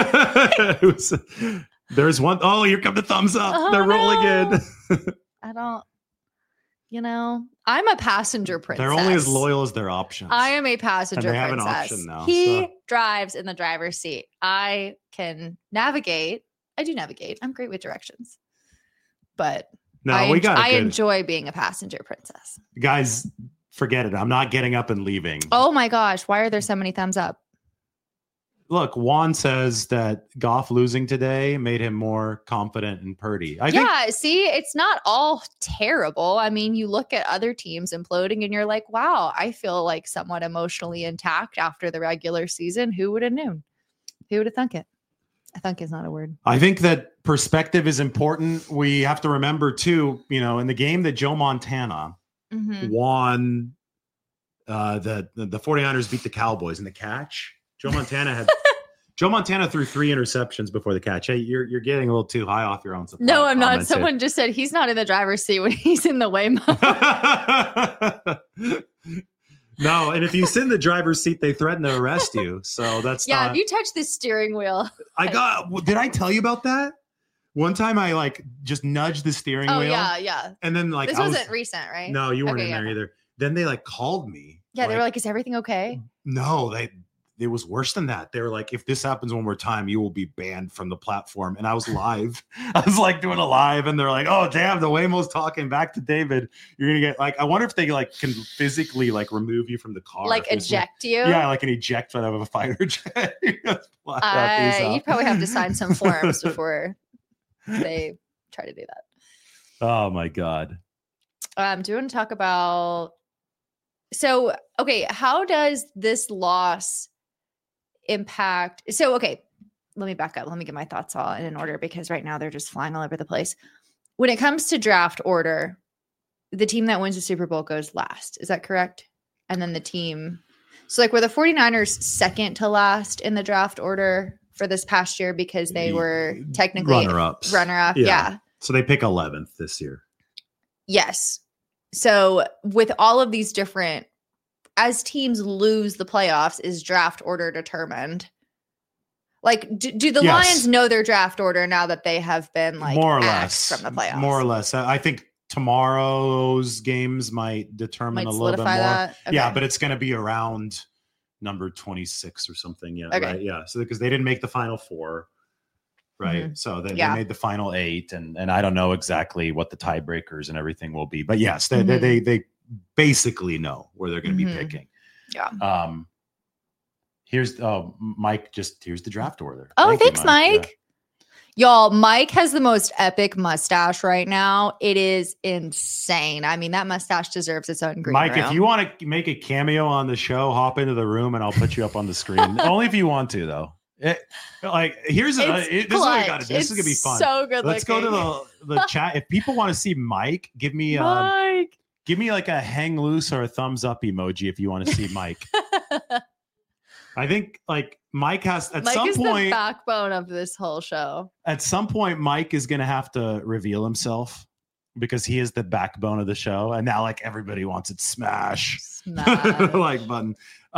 There's one. Oh, here come the thumbs up. Oh, they're rolling in. I don't. I'm a passenger princess. They're only as loyal as their options. I am a passenger princess. Have an option now. He drives in the driver's seat. I can navigate. I do navigate. I'm great with directions. But I enjoy being a passenger princess. Guys, forget it. I'm not getting up and leaving. Oh my gosh. Why are there so many thumbs up? Look, Juan says that Goff losing today made him more confident and Purdy. See, it's not all terrible. I mean, you look at other teams imploding and you're like, wow, I feel like somewhat emotionally intact after the regular season. Who would have known? Who would have thunk it? I thunk is not a word. I think that perspective is important. We have to remember, too, in the game that Joe Montana won, the 49ers beat the Cowboys in the catch. Joe Montana threw 3 interceptions before the catch. Hey, you're getting a little too high off your own supply. No, I'm not. Someone just said he's not in the driver's seat when he's in the Waymo. No, and if you sit in the driver's seat, they threaten to arrest you. So that's if you touch the steering wheel. Did I tell you about that? One time I just nudged the steering wheel. Oh, yeah. And then this wasn't recent, right? No, you weren't in there either. Then they called me. Yeah, they were like, is everything okay? No, it was worse than that. They were like, if this happens one more time, you will be banned from the platform. And I was live. I was doing a live, and they're like, oh, damn, the Waymo's talking back to David. You're going to get I wonder if they can physically remove you from the car. Eject you? Yeah, an eject out of a fighter jet. You'd probably have to sign some forms before they try to do that. Oh my God. Do you want to talk about, how does this loss impact? Let me back up. Let me get my thoughts all in order, because right now they're just flying all over the place. When it comes to draft order, the team that wins the Super Bowl goes last. Is that correct? And then the team. So were the 49ers second to last in the draft order for this past year because they were technically runner-ups. Runner-up. Yeah. So they pick 11th this year. Yes. So with all of these different, as teams lose the playoffs, is draft order determined? Do the Lions know their draft order now that they have been more or less from the playoffs? More or less. I think tomorrow's games might determine a little bit more. That? Okay. Yeah, but it's going to be around number 26 or something. Yeah, okay. Right. Yeah. So because they didn't make the final 4. Right. Mm-hmm. So they made the final 8, and I don't know exactly what the tiebreakers and everything will be, but yes, they basically know where they're going to be picking. Yeah. Here's the draft order. Oh, thanks, Mike. Yeah. Y'all, Mike has the most epic mustache right now. It is insane. I mean, that mustache deserves its own green Mike, room. if you want to make a cameo on the show, hop into the room and I'll put you up on the screen. Only if you want to, though. This is what I got to do. This is gonna be fun. So good. Let's go to the chat. If people want to see Mike, give me a hang loose or a thumbs up emoji if you want to see Mike. I think Mike has Mike some is point the backbone of this whole show. At some point, Mike is gonna have to reveal himself because he is the backbone of the show, and now everybody wants it smash button.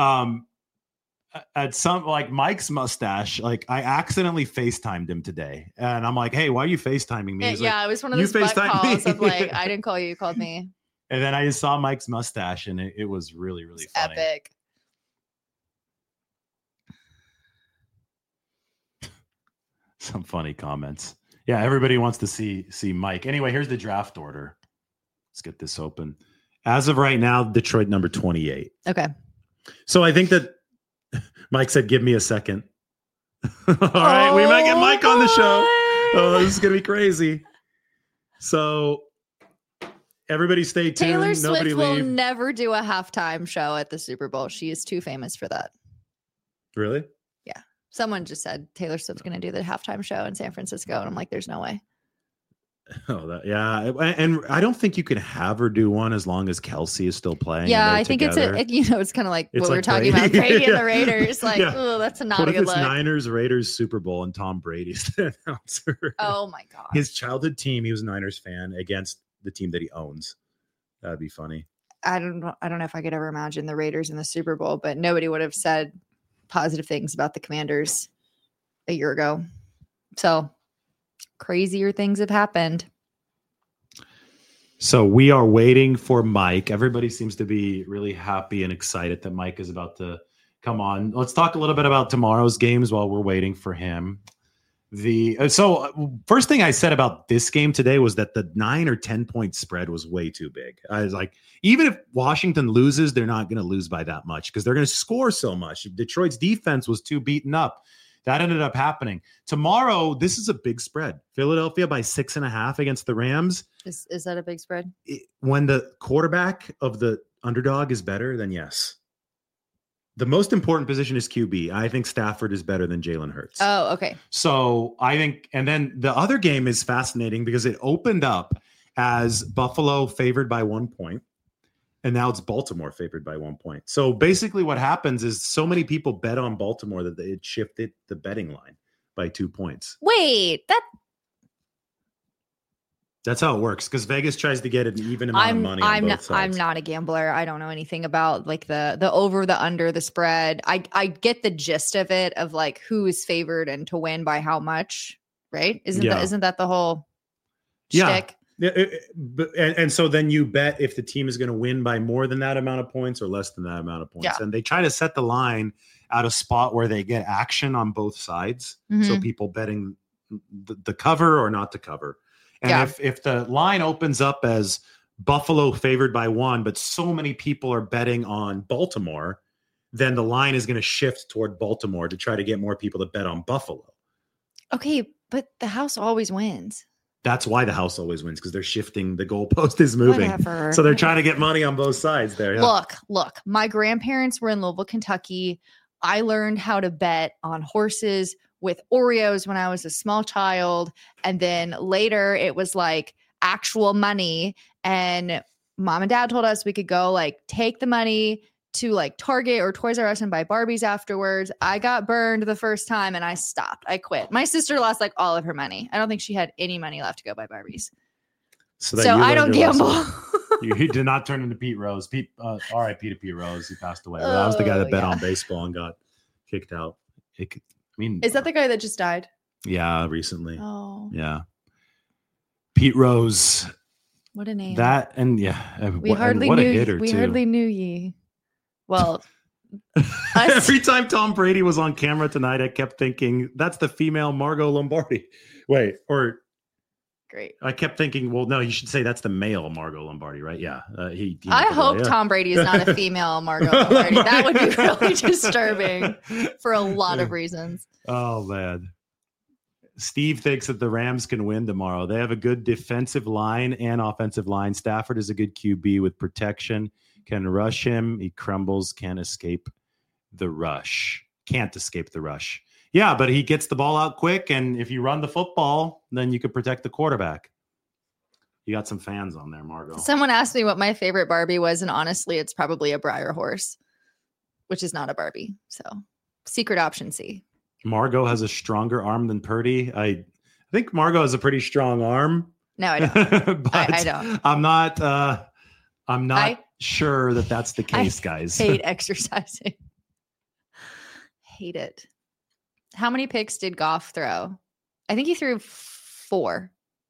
At some Mike's mustache, I accidentally FaceTimed him today, and I'm like, "Hey, why are you FaceTiming me?" It was one of those butt calls of I didn't call you, you called me. And then I just saw Mike's mustache, and it was really, really funny. Epic. Some funny comments. Yeah, everybody wants to see Mike. Anyway, here's the draft order. Let's get this open. As of right now, Detroit number 28. Okay. So I think that Mike said, give me a second. All right, we might get Mike on the show. Oh, this is gonna be crazy. So everybody stay tuned. Taylor Swift Nobody will leave. never do a halftime show at the Super Bowl. She is too famous for that. Really? Yeah. Someone just said Taylor Swift's going to do the halftime show in San Francisco. And I'm like, there's no way. Oh, yeah. And I don't think you can have her do one as long as Kelsey is still playing. Yeah, I think together. It's kind of like what we're talking about. Brady and the Raiders. Like, oh, that's not a good look. Niners, Raiders, Super Bowl, and Tom Brady's the announcer. Oh, my God. His childhood team, he was a Niners fan against the team that he owns. That'd be funny. I don't know if I could ever imagine the Raiders in the Super Bowl, but nobody would have said positive things about the Commanders a year ago. So crazier things have happened. So we are waiting for Mike. Everybody seems to be really happy and excited that Mike is about to come on. Let's talk a little bit about tomorrow's games while we're waiting for him. First thing I said about this game today was that the 9 or 10 point spread was way too big. I was like, even if Washington loses, they're not going to lose by that much because they're going to score so much. Detroit's defense was too beaten up. That ended up happening. Tomorrow, this is a big spread. Philadelphia by 6.5 against the Rams. Is that a big spread? When the quarterback of the underdog is better, then yes. The most important position is QB. I think Stafford is better than Jalen Hurts. Oh, okay. So I think, and then the other game is fascinating because it opened up as Buffalo favored by 1 point, and now it's Baltimore favored by 1 point. So basically what happens is so many people bet on Baltimore that it shifted the betting line by 2 points. Wait, that's how it works because Vegas tries to get an even amount of money on both sides. I'm not a gambler. I don't know anything about like the over, the under, the spread. I get the gist of it of like who is favored and to win by how much, right? Isn't that the whole shtick? Yeah. And so then you bet if the team is going to win by more than that amount of points or less than that amount of points. Yeah. And they try to set the line at a spot where they get action on both sides. Mm-hmm. So people betting the cover or not to cover. And if the line opens up as Buffalo favored by 1, but so many people are betting on Baltimore, then the line is going to shift toward Baltimore to try to get more people to bet on Buffalo. Okay, but the house always wins. That's why the house always wins, because they're shifting. The goalpost is moving. Whatever. So they're trying to get money on both sides there. Yeah. Look, my grandparents were in Louisville, Kentucky. I learned how to bet on horses with Oreos when I was a small child. And then later it was like actual money. And mom and dad told us we could go like take the money to like Target or Toys R Us and buy Barbies afterwards. I got burned the first time and I stopped. I quit. My sister lost like all of her money. I don't think she had any money left to go buy Barbies. So I don't gamble. You did not turn into Pete Rose. R.I.P. to Pete Rose. He passed away. That was the guy that bet on baseball and got kicked out. Is that the guy that just died? Yeah, recently. Oh. Yeah. Pete Rose. What a name. That and yeah. We hardly knew ye. Well, every time Tom Brady was on camera tonight, I kept thinking that's the female Margot Lombardi. Great. I kept thinking, well, no, you should say that's the male Margot Lombardi, right? Yeah. I hope Tom Brady is not a female Margot Lombardi. That would be really disturbing for a lot of reasons. Oh, man. Steve thinks that the Rams can win tomorrow. They have a good defensive line and offensive line. Stafford is a good QB with protection. Can rush him. He crumbles. Can't escape the rush. Can't escape the rush. Yeah, but he gets the ball out quick, and if you run the football, then you could protect the quarterback. You got some fans on there, Margot. Someone asked me what my favorite Barbie was, and honestly, it's probably a Breyer horse, which is not a Barbie. So, secret option C. Margot has a stronger arm than Purdy. I think Margot has a pretty strong arm. No, I don't. But I don't. I'm not sure that that's the case, guys. Hate exercising. Hate it. How many picks did Goff throw? I think he threw 4.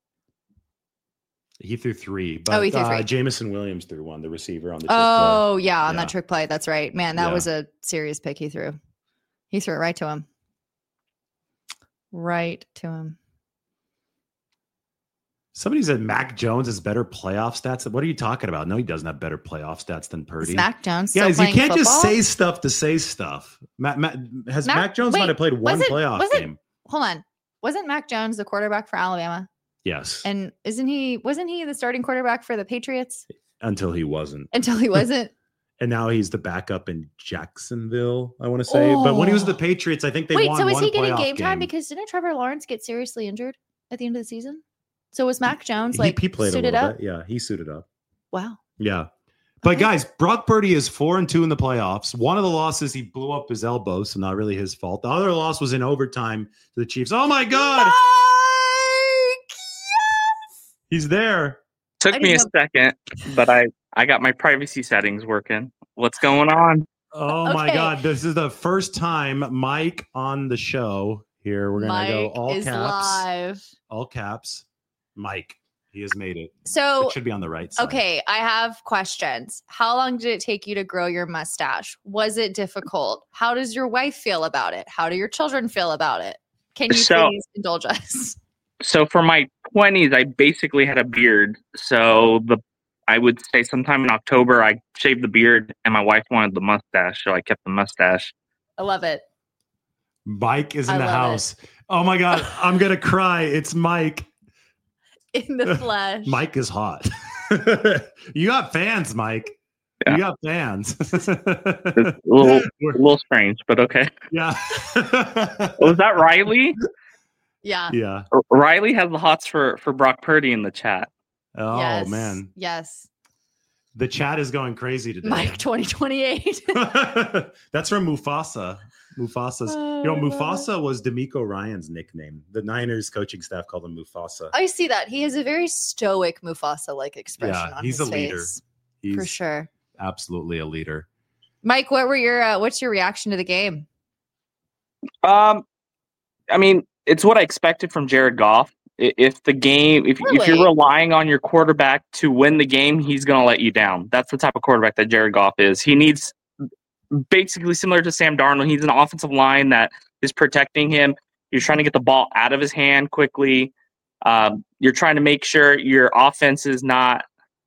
He threw 3. But he threw 3. Jamison Williams threw 1, the receiver on the trick play. Oh, yeah, on that trick play. That's right. Man, that was a serious pick he threw. He threw it right to him. Right to him. Somebody said Mac Jones has better playoff stats. What are you talking about? No, he doesn't have better playoff stats than Purdy. Is Mac Jones guys, you can't football? Just say stuff to say stuff. Mac Jones might have played one playoff game. Hold on. Wasn't Mac Jones the quarterback for Alabama? Yes. And wasn't he the starting quarterback for the Patriots? Until he wasn't. And now he's the backup in Jacksonville, I want to say. But when he was the Patriots, I think they won one playoff game. Wait, so is he getting game time? Because didn't Trevor Lawrence get seriously injured at the end of the season? So was Mac Jones he played suited a little bit? Yeah, he suited up. Wow. Yeah. But guys, Brock Purdy is 4-2 in the playoffs. One of the losses, he blew up his elbow, so not really his fault. The other loss was in overtime to the Chiefs. Oh my God. Mike! Yes! He's there. Took me a second, but I got my privacy settings working. What's going on? Oh my God. This is the first time Mike on the show here. We're going to go all caps. Live. All caps. Mike. He has made it. So it should be on the right side. Okay, I have questions. How long did it take you to grow your mustache? Was it difficult? How does your wife feel about it? How do your children feel about it? Can you please indulge us? So for my 20s, I basically had a beard. So I would say sometime in October, I shaved the beard, and my wife wanted the mustache, so I kept the mustache. I love it. Mike is in the house. Oh my God, I'm gonna cry. It's Mike. In the flesh. Mike is hot. You got fans, Mike. Yeah. You got fans. It's a little strange, but okay. Yeah. Was that Riley? Yeah. Yeah. Riley has the hots for Brock Purdy in the chat. Oh, yes. Man. Yes. The chat is going crazy today. Mike 2028. That's from Mufasa. Mufasa's. Mufasa was DeMeco Ryans' nickname. The Niners coaching staff called him Mufasa. I see that. He has a very stoic Mufasa-like expression on his face. He's a leader. He's for sure. Absolutely a leader. Mike, what's your reaction to the game? I mean, it's what I expected from Jared Goff. If you're relying on your quarterback to win the game, he's going to let you down. That's the type of quarterback that Jared Goff is. He needs basically similar to Sam Darnold. He's an offensive line that is protecting him. You're trying to get the ball out of his hand quickly. You're trying to make sure your offense is not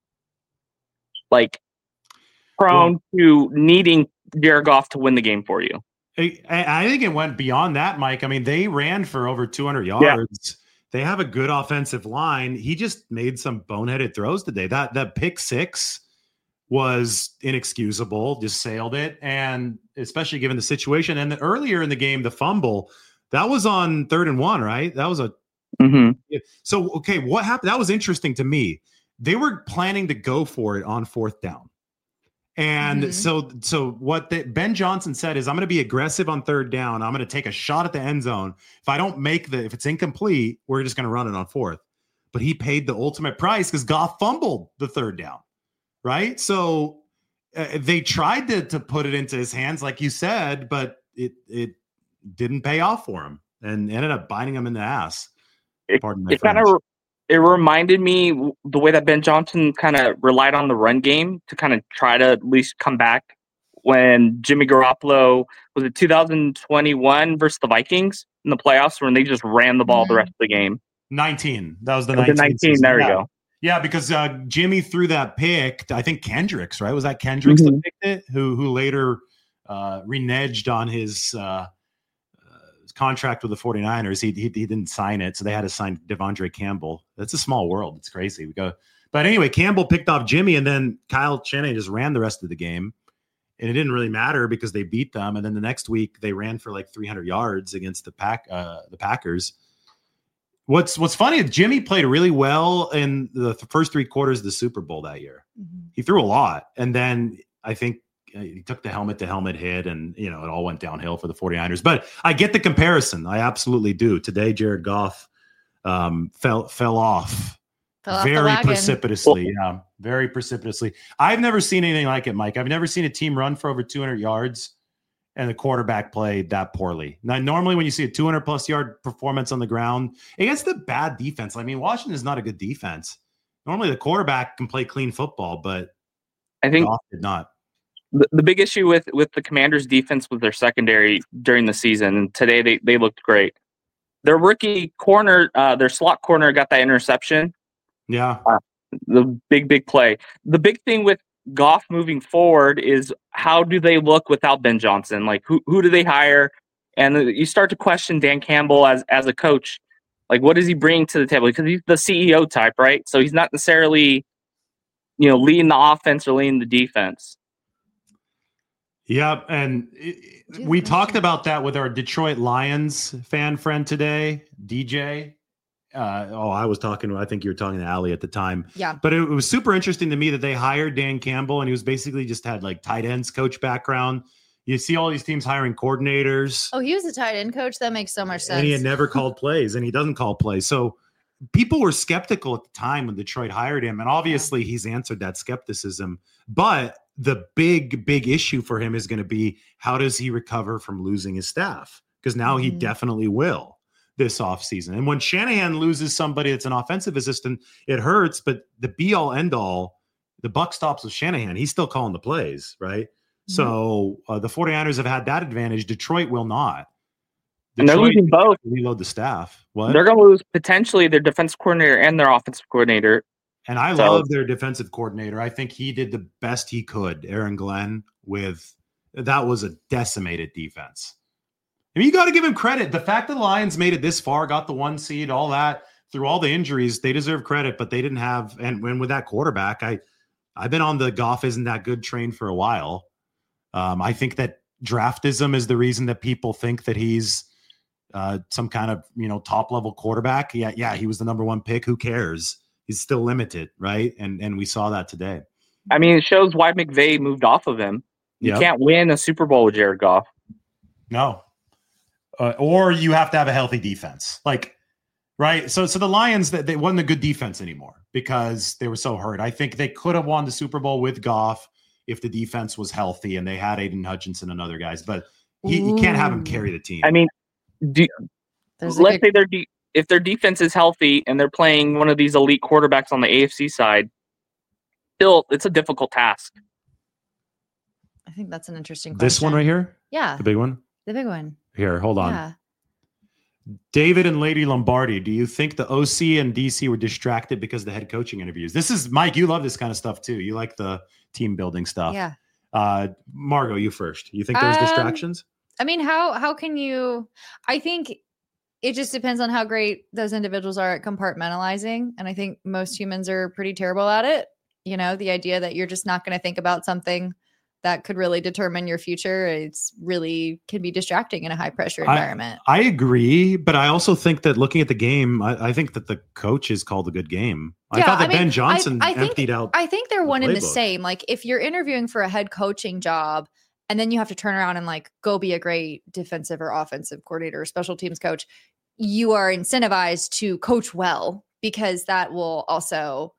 prone to needing Jared Goff to win the game for you. I think it went beyond that, Mike. I mean, they ran for over 200 yards. Yeah. They have a good offensive line. He just made some boneheaded throws today. That pick six was inexcusable, just sailed it. And especially given the situation. And earlier in the game, the fumble, that was on 3rd and 1, right? That was a So, okay, what happened? That was interesting to me. They were planning to go for it on 4th down. And so what Ben Johnson said is, I'm going to be aggressive on 3rd down. I'm going to take a shot at the end zone. If I don't if it's incomplete, we're just going to run it on 4th. But he paid the ultimate price because Goff fumbled the 3rd down. Right. So they tried to put it into his hands, like you said, but it didn't pay off for him and ended up biting him in the ass. It reminded me the way that Ben Johnson kind of relied on the run game to kind of try to at least come back when Jimmy Garoppolo was it 2021 versus the Vikings in the playoffs when they just ran the ball the rest of the game. 19. That was the 19. There we go. Yeah, because Jimmy threw that pick. I think Kendricks, right? Was that Kendricks that picked it? Who later reneged on his contract with the 49ers. He didn't sign it, so they had to sign Devondre Campbell. That's a small world. It's crazy. But anyway, Campbell picked off Jimmy, and then Kyle Shanahan just ran the rest of the game, and it didn't really matter because they beat them. And then the next week they ran for 300 yards against the Packers. What's funny is Jimmy played really well in the first 3 quarters of the Super Bowl that year. He threw a lot, and then I think he took the helmet-to-helmet hit, and it all went downhill for the 49ers. But I get the comparison. I absolutely do. Today, Jared Goff fell off very precipitously. Yeah, very precipitously. I've never seen anything like it, Mike. I've never seen a team run for over 200 yards and the quarterback played that poorly. Now, normally when you see a 200-plus yard performance on the ground against the bad defense, I mean, Washington is not a good defense. Normally the quarterback can play clean football, but I think Goff did not. The big issue with the Commanders' defense was their secondary during the season, and today they looked great. Their rookie corner, their slot corner, got that interception, Yeah. The big play. The big thing with Goff moving forward is how do they look without Ben Johnson? Like who do they hire? And you start to question Dan Campbell as a coach. Like what does he bring to the table? Because he's the CEO type, right? So he's not necessarily, leading the offense or leading the defense. Yep, and we talked about that with our Detroit Lions fan friend today, DJ. I was talking. I think you were talking to Allie at the time. Yeah. But it was super interesting to me that they hired Dan Campbell, and he was basically just had like tight ends coach background. You see all these teams hiring coordinators. Oh, he was a tight end coach. That makes so much sense. And he had never called plays, and he doesn't call plays. So people were skeptical at the time when Detroit hired him, and obviously he's answered that skepticism. But the big issue for him is going to be how does he recover from losing his staff? Because now he definitely will this offseason. And when Shanahan loses somebody that's an offensive assistant, it hurts. But the be-all, end-all, the buck stops with Shanahan. He's still calling the plays, right? So the 49ers have had that advantage. Detroit will not. And they're losing both. Reload the staff. What? They're going to lose potentially their defensive coordinator and their offensive coordinator. And I love their defensive coordinator. I think he did the best he could, Aaron Glenn, that was a decimated defense. I mean, you got to give him credit. The fact that the Lions made it this far, got the 1 seed, all that, through all the injuries, they deserve credit, but they didn't have, and when with that quarterback, I've been on the Goff isn't that good train for a while. I think that draftism is the reason that people think that he's some kind of, top level quarterback. Yeah. He was the number 1 pick. Who cares? He's still limited. Right. And we saw that today. I mean, it shows why McVay moved off of him. You can't win a Super Bowl with Jared Goff. No. Or you have to have a healthy defense. Right. So the Lions, they wasn't a good defense anymore because they were so hurt. I think they could have won the Super Bowl with Goff if the defense was healthy and they had Aiden Hutchinson and other guys, but you can't have him carry the team. I mean, let's say if their defense is healthy and they're playing one of these elite quarterbacks on the AFC side, still, it's a difficult task. I think that's an interesting question. This one right here? Yeah. The big one? The big one. Here, hold on. Yeah. David and Lady Lombardi, do you think the OC and DC were distracted because of the head coaching interviews? This is, Mike, you love this kind of stuff too. You like the team building stuff. Yeah. Margo, you first. You think there's distractions? I mean, how can you, I think it just depends on how great those individuals are at compartmentalizing. And I think most humans are pretty terrible at it. The idea that you're just not going to think about something that could really determine your future. It's really can be distracting in a high pressure environment. I agree, but I also think that looking at the game, I think that the coaches called a good game. I thought that Ben Johnson emptied out. I think they're one and the same. Like if you're interviewing for a head coaching job and then you have to turn around and go be a great defensive or offensive coordinator or special teams coach, you are incentivized to coach well because that will also,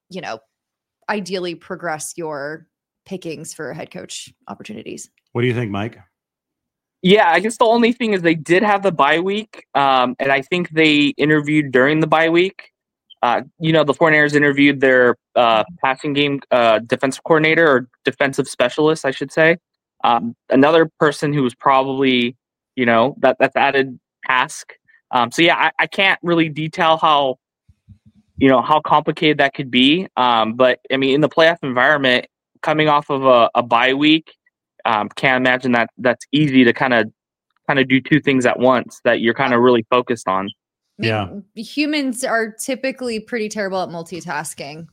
ideally progress your pickings for head coach opportunities. What do you think, Mike? Yeah, I guess the only thing is they did have the bye week, and I think they interviewed during the bye week. The 49ers interviewed their passing game defensive coordinator or defensive specialist, I should say. Another person who was probably, that's added task. I can't really detail how complicated that could be. But I mean, in the playoff environment, coming off of a bye week, can't imagine that's easy to kind of do two things at once that you're kind of really focused on. Yeah. Humans are typically pretty terrible at multitasking.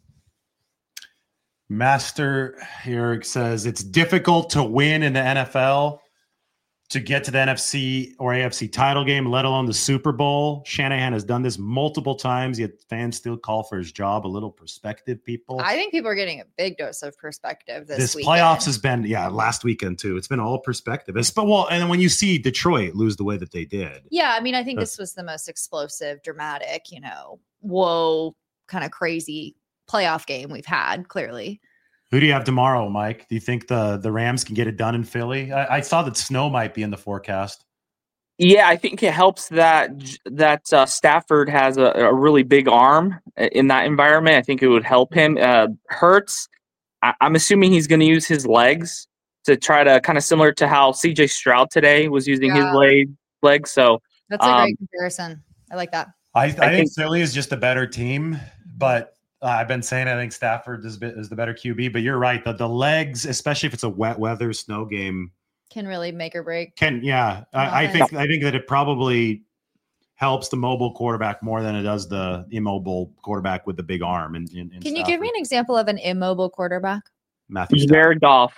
Master Eric says it's difficult to win in the NFL, to get to the NFC or AFC title game, let alone the Super Bowl. Shanahan has done this multiple times, yet fans still call for his job. A little perspective, people. I think people are getting a big dose of perspective this weekend. Playoffs has been, last weekend too. It's been all perspective. And then when you see Detroit lose the way that they did. Yeah, I mean, I think this was the most explosive, dramatic, whoa, kind of crazy playoff game we've had, clearly. Who do you have tomorrow, Mike? Do you think the Rams can get it done in Philly? I saw that snow might be in the forecast. Yeah, I think it helps that Stafford has a really big arm in that environment. I think it would help him. Hurts, I'm assuming he's going to use his legs to try to kind of similar to how CJ Stroud today was using his legs. So that's a great comparison. I like that. I think Philly is just a better team. but I've been saying I think Stafford is the better QB. But you're right. The legs, especially if it's a wet weather snow game, can really make or break. I think that it probably helps the mobile quarterback more than it does the immobile quarterback with the big arm. In Can Stafford. you give me an example of an immobile quarterback? Matthew Jared Goff.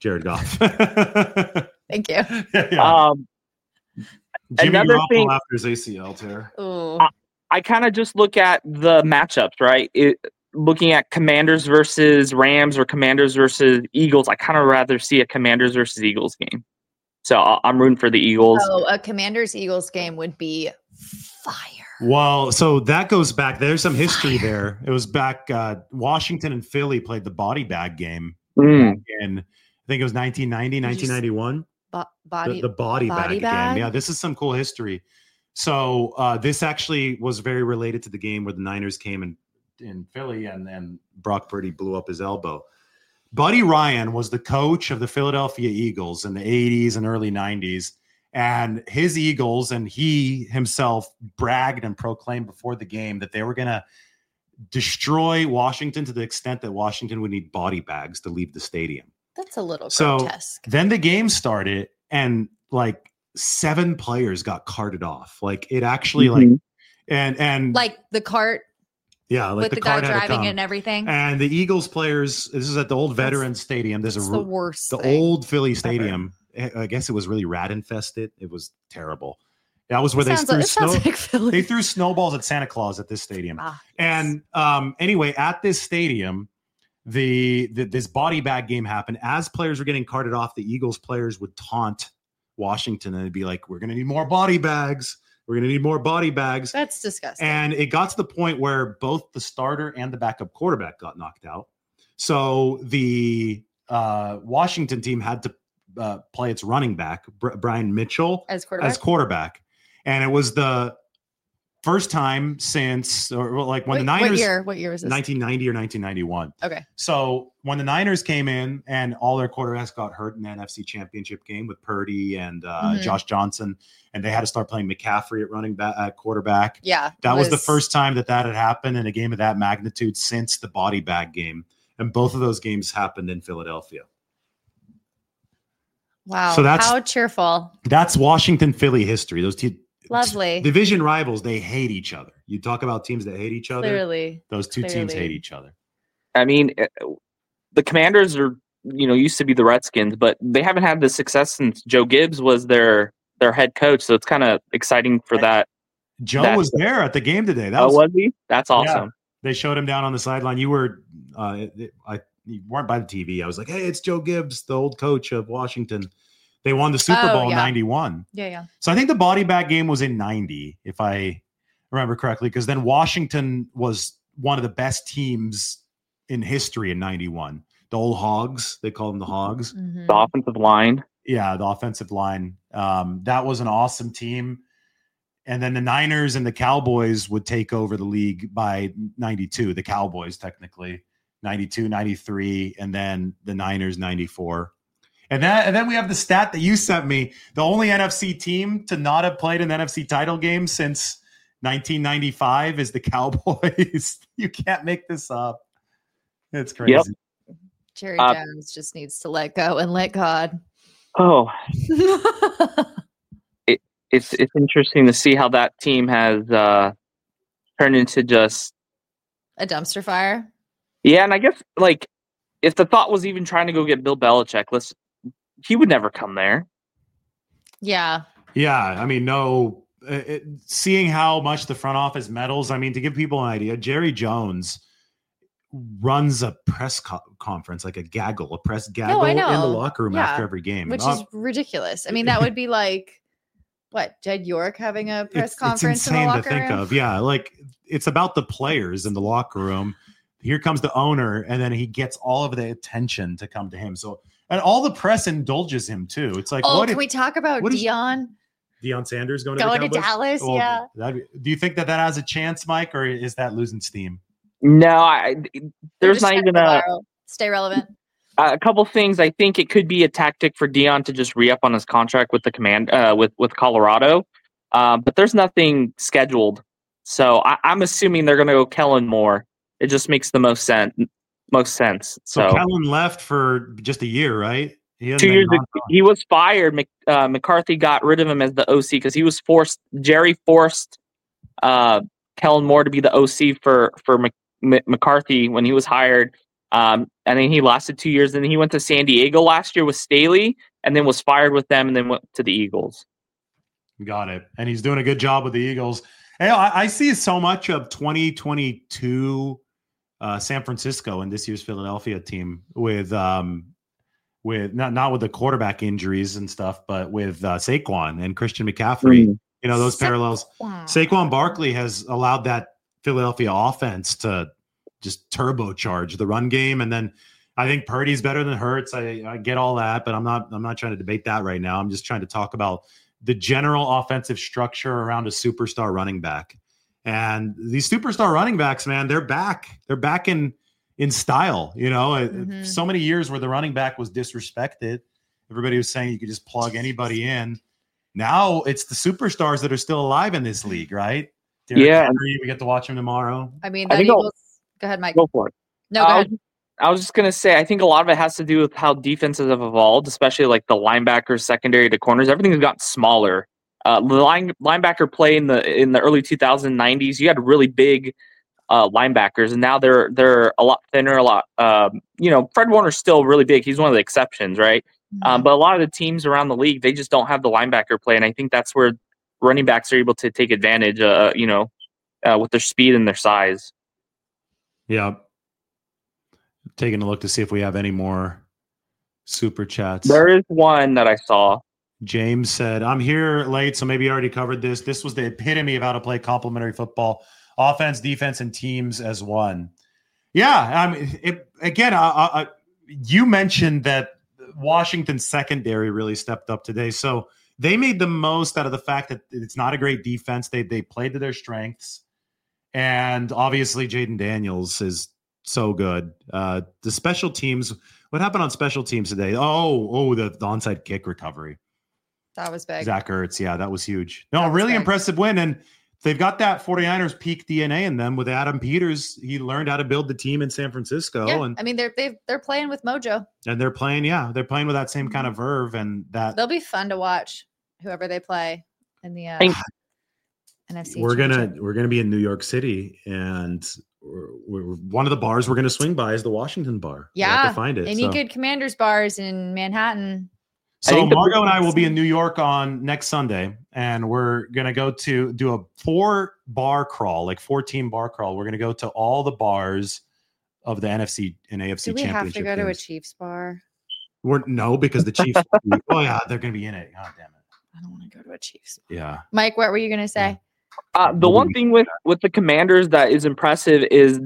Thank you. Yeah. Jimmy Another Garoppolo thing after his ACL tear. I kind of just look at the matchups, right? Looking at Commanders versus Rams or Commanders versus Eagles, I kind of rather see a Commanders versus Eagles game. So I'm rooting for the Eagles. Oh, a Commanders-Eagles game would be fire. Well, so that goes back. There's some history there. It was back. Washington and Philly played the body bag game in, I think it was 1990, 1991. The body bag game. Yeah, this is some cool history. So this actually was very related to the game where the Niners came in Philly and Brock Purdy blew up his elbow. Buddy Ryan was the coach of the Philadelphia Eagles in the 80s and early 90s. And his Eagles and he himself bragged and proclaimed before the game that they were going to destroy Washington to the extent that Washington would need body bags to leave the stadium. That's a little grotesque. Then the game started and like 7 players got carted off. Like it actually and like the cart. Yeah, like with the guy driving it and everything. And the Eagles players, this is at the old Veterans Stadium. There's the worst. The old Philly Stadium. Ever. I guess it was really rat infested. It was terrible. That was where they threw snowballs at Santa Claus at this stadium. And anyway, at this stadium, this body bag game happened. As players were getting carted off, the Eagles players would taunt Washington and it'd be like, "We're going to need more body bags. We're going to need more body bags." That's disgusting. And it got to the point where both the starter and the backup quarterback got knocked out. So the Washington team had to play its running back, Brian Mitchell, as quarterback. And it was the first time since, when the Niners. What year was this? 1990 or 1991. Okay. So when the Niners came in and all their quarterbacks got hurt in the NFC Championship game with Purdy and Josh Johnson, and they had to start playing McCaffrey at running back, at quarterback. Yeah. That was the first time that had happened in a game of that magnitude since the body bag game. And both of those games happened in Philadelphia. Wow. So how cheerful. That's Washington Philly history. Those two lovely division rivals, they hate each other. You talk about teams that hate each other. Clearly. Those two teams hate each other. I mean, the Commanders are, used to be the Redskins, but they haven't had the success since Joe Gibbs was their head coach. So it's kind of exciting for that. Joe was there at the game today. Was he? That's awesome. Yeah, they showed him down on the sideline. You were, you weren't by the TV. I was like, "Hey, it's Joe Gibbs, the old coach of Washington." They won the Super Bowl in 91. Yeah. So I think the body bag game was in 90, if I remember correctly, because then Washington was one of the best teams in history in 91. The old Hogs, they call them the Hogs. Mm-hmm. The offensive line. Yeah, the offensive line. That was an awesome team. And then the Niners and the Cowboys would take over the league by 92. The Cowboys, technically, 92, 93, and then the Niners, 94. And then we have the stat that you sent me. The only NFC team to not have played an NFC title game since 1995 is the Cowboys. You can't make this up. It's crazy. Yep. Jerry Jones just needs to let go and let God. Oh. It's interesting to see how that team has turned into just a dumpster fire. Yeah, and I guess if the thought was even trying to go get Bill Belichick, he would never come there. Yeah. Yeah, I mean, no. Seeing how much the front office meddles, I mean, to give people an idea, Jerry Jones runs a press conference, like a press gaggle in the locker room after every game. Which is ridiculous. I mean, that would be like, what, Jed York having a press conference in the locker room? It's insane to think of. Yeah, it's about the players in the locker room. Here comes the owner, and then he gets all of the attention to come to him. So, and all the press indulges him too. It's like, can we talk about Deion Sanders going to Dallas? Well, yeah. Do you think that has a chance, Mike, or is that losing steam? No, there's not even stay relevant. A couple things. I think it could be a tactic for Deion to just re-up on his contract with the with Colorado, but there's nothing scheduled. So I'm assuming they're going to go Kellen Moore. It just makes the most sense. So Kellen left for just a year, right? 2 years ago, he was fired. McCarthy got rid of him as the OC because he was forced. Jerry forced Kellen Moore to be the OC for McCarthy when he was hired. And then he lasted 2 years. And then he went to San Diego last year with Staley, and then was fired with them, and then went to the Eagles. Got it. And he's doing a good job with the Eagles. Hey, I see so much of 2022 San Francisco and this year's Philadelphia team with not with the quarterback injuries and stuff, but with Saquon and Christian McCaffrey. You know, those parallels. Saquon Barkley has allowed that Philadelphia offense to just turbocharge the run game. And then I think Purdy's better than Hurts. I get all that, but I'm not trying to debate that right now. I'm just trying to talk about the general offensive structure around a superstar running back. And these superstar running backs, man, they're back. They're back in style. You know, so many years where the running back was disrespected. Everybody was saying you could just plug anybody in. Now it's the superstars that are still alive in this league, right? Derrick Henry, we get to watch him tomorrow. I mean, go ahead, Mike. Go for it. No, go ahead. I was just going to say, I think a lot of it has to do with how defenses have evolved, especially like the linebackers, secondary to corners. Everything has gotten smaller. Linebacker play in the early 2090s, you had really big linebackers, and now they're a lot thinner. Fred Warner's still really big. He's one of the exceptions, right? But a lot of the teams around the league, they just don't have the linebacker play, and I think that's where running backs are able to take advantage. With their speed and their size. Yeah. Taking a look to see if we have any more super chats. There is one that I saw. James said, I'm here late, so maybe I already covered this. This was the epitome of how to play complementary football. Offense, defense, and teams as one. Yeah, you mentioned that Washington's secondary really stepped up today. So they made the most out of the fact that it's not a great defense. They played to their strengths. And obviously, Jaden Daniels is so good. The special teams, what happened on special teams today? The onside kick recovery. That was big. Zach Ertz, yeah, that was huge. No, really impressive win. And they've got that 49ers peak DNA in them with Adam Peters. He learned how to build the team in San Francisco. Yeah, and I mean, they're playing with mojo. And they're playing with that same kind of verve. And that they'll be fun to watch, whoever they play in the NFC. We're gonna be in New York City, and one of the bars we're gonna swing by is the Washington bar. Yeah, we'll have to find it. Any good Commanders bars in Manhattan? So Margo and I will be in New York on next Sunday, and we're gonna go to do a 4-team bar crawl. We're gonna go to all the bars of the NFC and AFC. Do we championship have to go games. to a Chiefs bar? No, because the Chiefs. They're gonna be in it. God damn it! I don't want to go to a Chiefs bar. Yeah, Mike, what were you gonna say? The one thing with the Commanders that is impressive is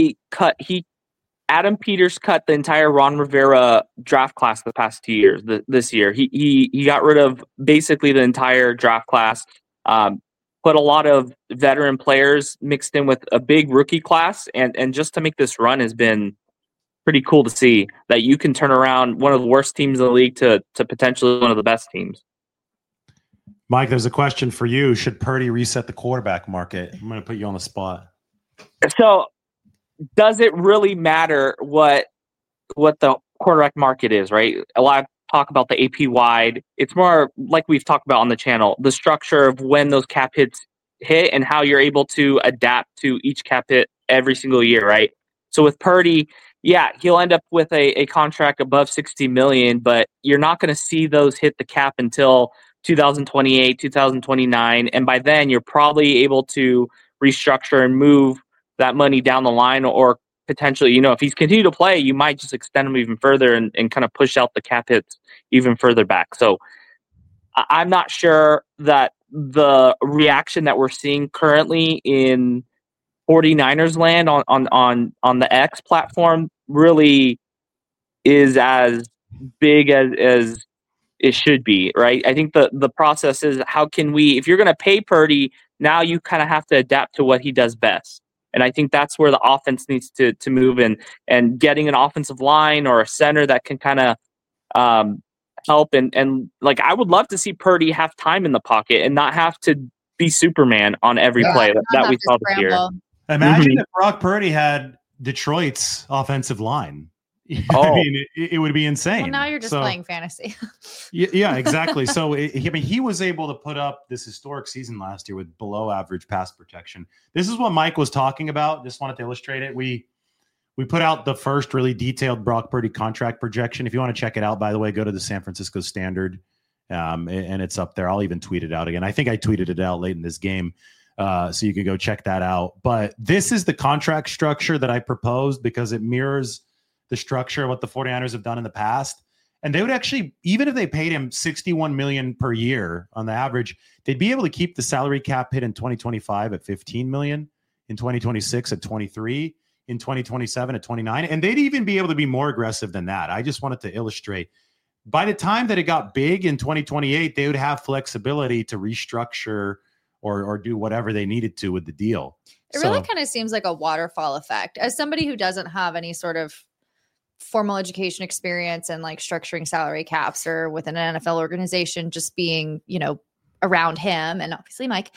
Adam Peters cut the entire Ron Rivera draft class the past 2 years. This year, he got rid of basically the entire draft class. Put a lot of veteran players mixed in with a big rookie class, and just to make this run has been pretty cool to see that you can turn around one of the worst teams in the league to potentially one of the best teams. Mike, there's a question for you. Should Purdy reset the quarterback market? I'm going to put you on the spot. So, does it really matter what the quarterback market is, right? A lot of talk about the AP wide. It's more like we've talked about on the channel, the structure of when those cap hits hit and how you're able to adapt to each cap hit every single year, right? So with Purdy, yeah, he'll end up with a contract above $60 million, but you're not going to see those hit the cap until 2028, 2029. And by then, you're probably able to restructure and move that money down the line, or potentially, if he's continued to play, you might just extend him even further and kind of push out the cap hits even further back. So I'm not sure that the reaction that we're seeing currently in 49ers land on the X platform really is as big as it should be, right? I think the process is, how can we, if you're going to pay Purdy, now you kind of have to adapt to what he does best. And I think that's where the offense needs to move in, and getting an offensive line or a center that can kind of help. And like, I would love to see Purdy have time in the pocket and not have to be Superman on every play that we saw this year. Imagine if Brock Purdy had Detroit's offensive line. I mean, it would be insane. Well, now you're just playing fantasy. Yeah, exactly. So, he was able to put up this historic season last year with below average pass protection. This is what Mike was talking about. Just wanted to illustrate it. We put out the first really detailed Brock Purdy contract projection. If you want to check it out, by the way, go to the San Francisco Standard, and it's up there. I'll even tweet it out again. I think I tweeted it out late in this game, so you can go check that out. But this is the contract structure that I proposed because it mirrors the structure of what the 49ers have done in the past. And they would actually, even if they paid him $61 million per year on the average, they'd be able to keep the salary cap hit in 2025 at $15 million, in 2026 at 23, in 2027 at 29. And they'd even be able to be more aggressive than that. I just wanted to illustrate. By the time that it got big in 2028, they would have flexibility to restructure or do whatever they needed to with the deal. It really kind of seems like a waterfall effect. As somebody who doesn't have any sort of formal education experience and like structuring salary caps or within an NFL organization, just being, around him and obviously Mike,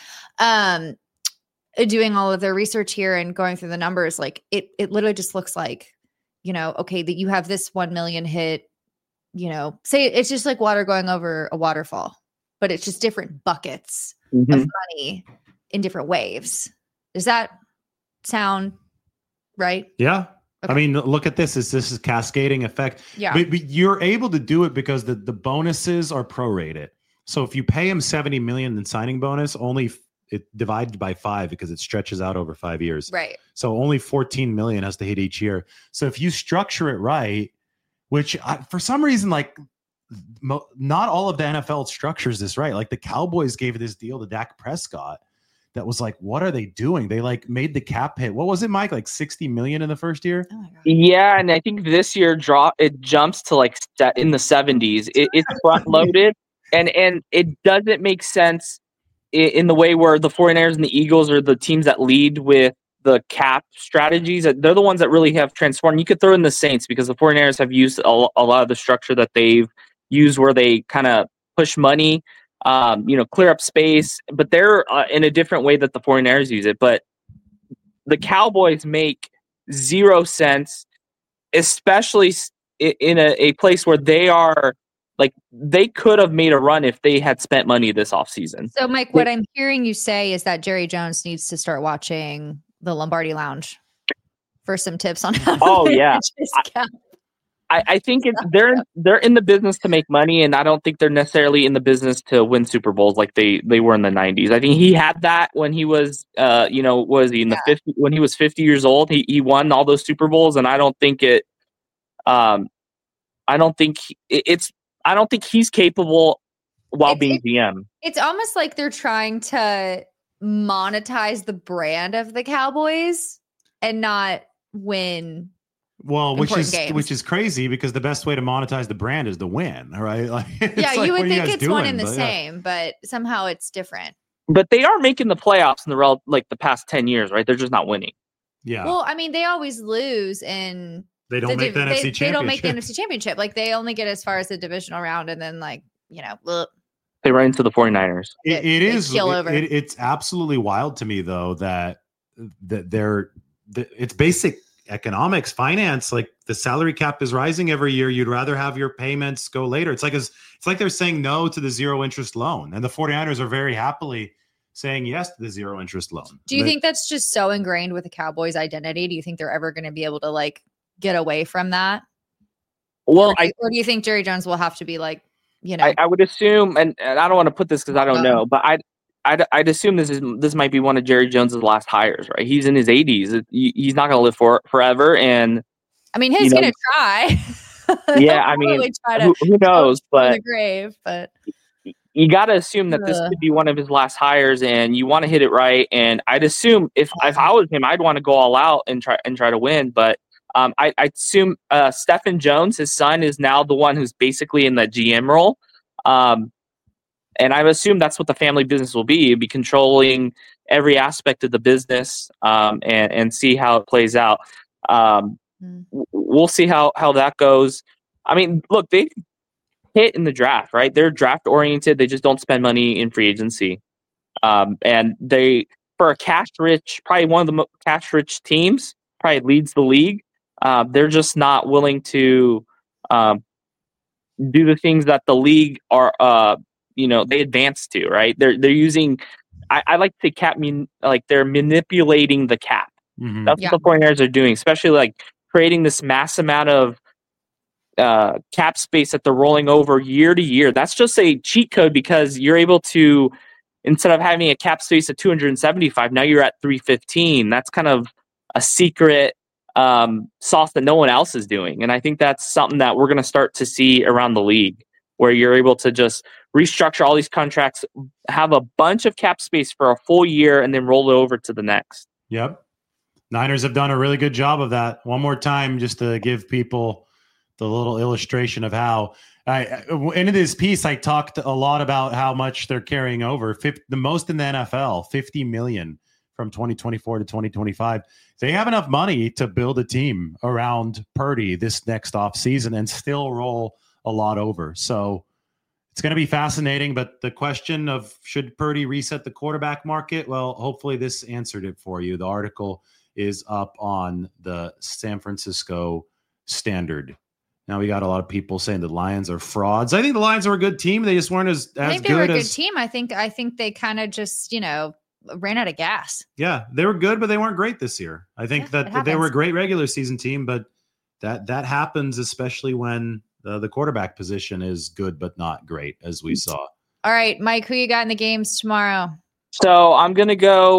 doing all of their research here and going through the numbers, like it literally just looks like, okay, that you have this 1 million hit, say it's just like water going over a waterfall, but it's just different buckets of money in different waves. Does that sound right? Yeah. Okay. I mean, look at this. This is cascading effect. Yeah. But you're able to do it because the bonuses are prorated. So if you pay him $70 million in signing bonus, only it divided by 5 because it stretches out over 5 years. Right. So only $14 million has to hit each year. So if you structure it right, which for some reason, like not all of the NFL structures this right. Like the Cowboys gave this deal to Dak Prescott. That was like, what are they doing? They like made the cap hit. What was it, Mike? Like $60 million in the first year? Oh my God. Yeah, and I think this year it jumps to like in the 70s. It's front loaded, and it doesn't make sense in the way where the 49ers and the Eagles are the teams that lead with the cap strategies. They're the ones that really have transformed. You could throw in the Saints because the 49ers have used a lot of the structure that they've used where they kind of push money. Clear up space, but they're in a different way that the 49ers use it. But the Cowboys make 0 sense, especially in a place where they are like, they could have made a run if they had spent money this offseason. So, Mike, what I'm hearing you say is that Jerry Jones needs to start watching the Lombardi Lounge for some tips on how to manage his cap. I think they're in the business to make money, and I don't think they're necessarily in the business to win Super Bowls like they were in the 90s. I think he had that when he was, was he in the 50 when he was 50 years old? He won all those Super Bowls, and I don't think he's capable while being GM. It's almost like they're trying to monetize the brand of the Cowboys and not win. Well, which is crazy because the best way to monetize the brand is to win, right? Like, yeah, you would think it's one and the same, but somehow it's different. But they are making the playoffs in the past 10 years, right? They're just not winning. Yeah. Well, I mean, they always lose and they don't make the NFC Championship. They don't make the NFC Championship. Like they only get as far as the divisional round, and then they run into the 49ers. It's absolutely wild to me though that it's basic economics, finance. Like the salary cap is rising every year. You'd rather have your payments go later. It's like they're saying no to the 0 interest loan, and the 49ers are very happily saying yes to the 0 interest loan. Do you think that's just so ingrained with the Cowboys' identity? Do you think they're ever going to be able to like get away from that? Well, or do you think Jerry Jones will have to be like, I would assume, and I don't want to put this because I don't know, but I'd assume this might be one of Jerry Jones's last hires, right? He's in his 80s. He's not going to live forever, and I mean, he's going to try. Yeah, I mean, who knows? But the grave, but you got to assume that this could be one of his last hires, and you want to hit it right. And I'd assume if I was him, I'd want to go all out and try to win. But I'd assume Stephen Jones, his son, is now the one who's basically in the GM role. And I assume that's what the family business will be. It'll be controlling every aspect of the business and see how it plays out. We'll see how that goes. I mean, look, they hit in the draft, right? They're draft oriented. They just don't spend money in free agency. And they, for a cash rich, probably one of the cash rich teams, probably leads the league. They're just not willing to do the things that the league are, they advance to, right? They're using, I like to cap, they're manipulating the cap. Mm-hmm. That's what the 49ers are doing, especially like creating this mass amount of cap space that they're rolling over year to year. That's just a cheat code because you're able to, instead of having a cap space of 275, now you're at 315. That's kind of a secret sauce that no one else is doing. And I think that's something that we're going to start to see around the league, where you're able to just restructure all these contracts, have a bunch of cap space for a full year, and then roll it over to the next. Yep. Niners have done a really good job of that. One more time, just to give people the little illustration of how in this piece, I talked a lot about how much they're carrying over, the most in the NFL, $50 million from 2024 to 2025. They have enough money to build a team around Purdy this next offseason and still roll a lot over. So it's going to be fascinating. But the question of should Purdy reset the quarterback market? Well, hopefully this answered it for you. The article is up on the San Francisco Standard. Now we got a lot of people saying the Lions are frauds. I think the Lions are a good team. They just weren't as good. I think they were a good team. I think they kind of just, ran out of gas. Yeah, they were good, but they weren't great this year. I think that they were a great regular season team, but that happens, especially when the quarterback position is good but not great, as we saw. All right, Mike, who you got in the games tomorrow? So I'm going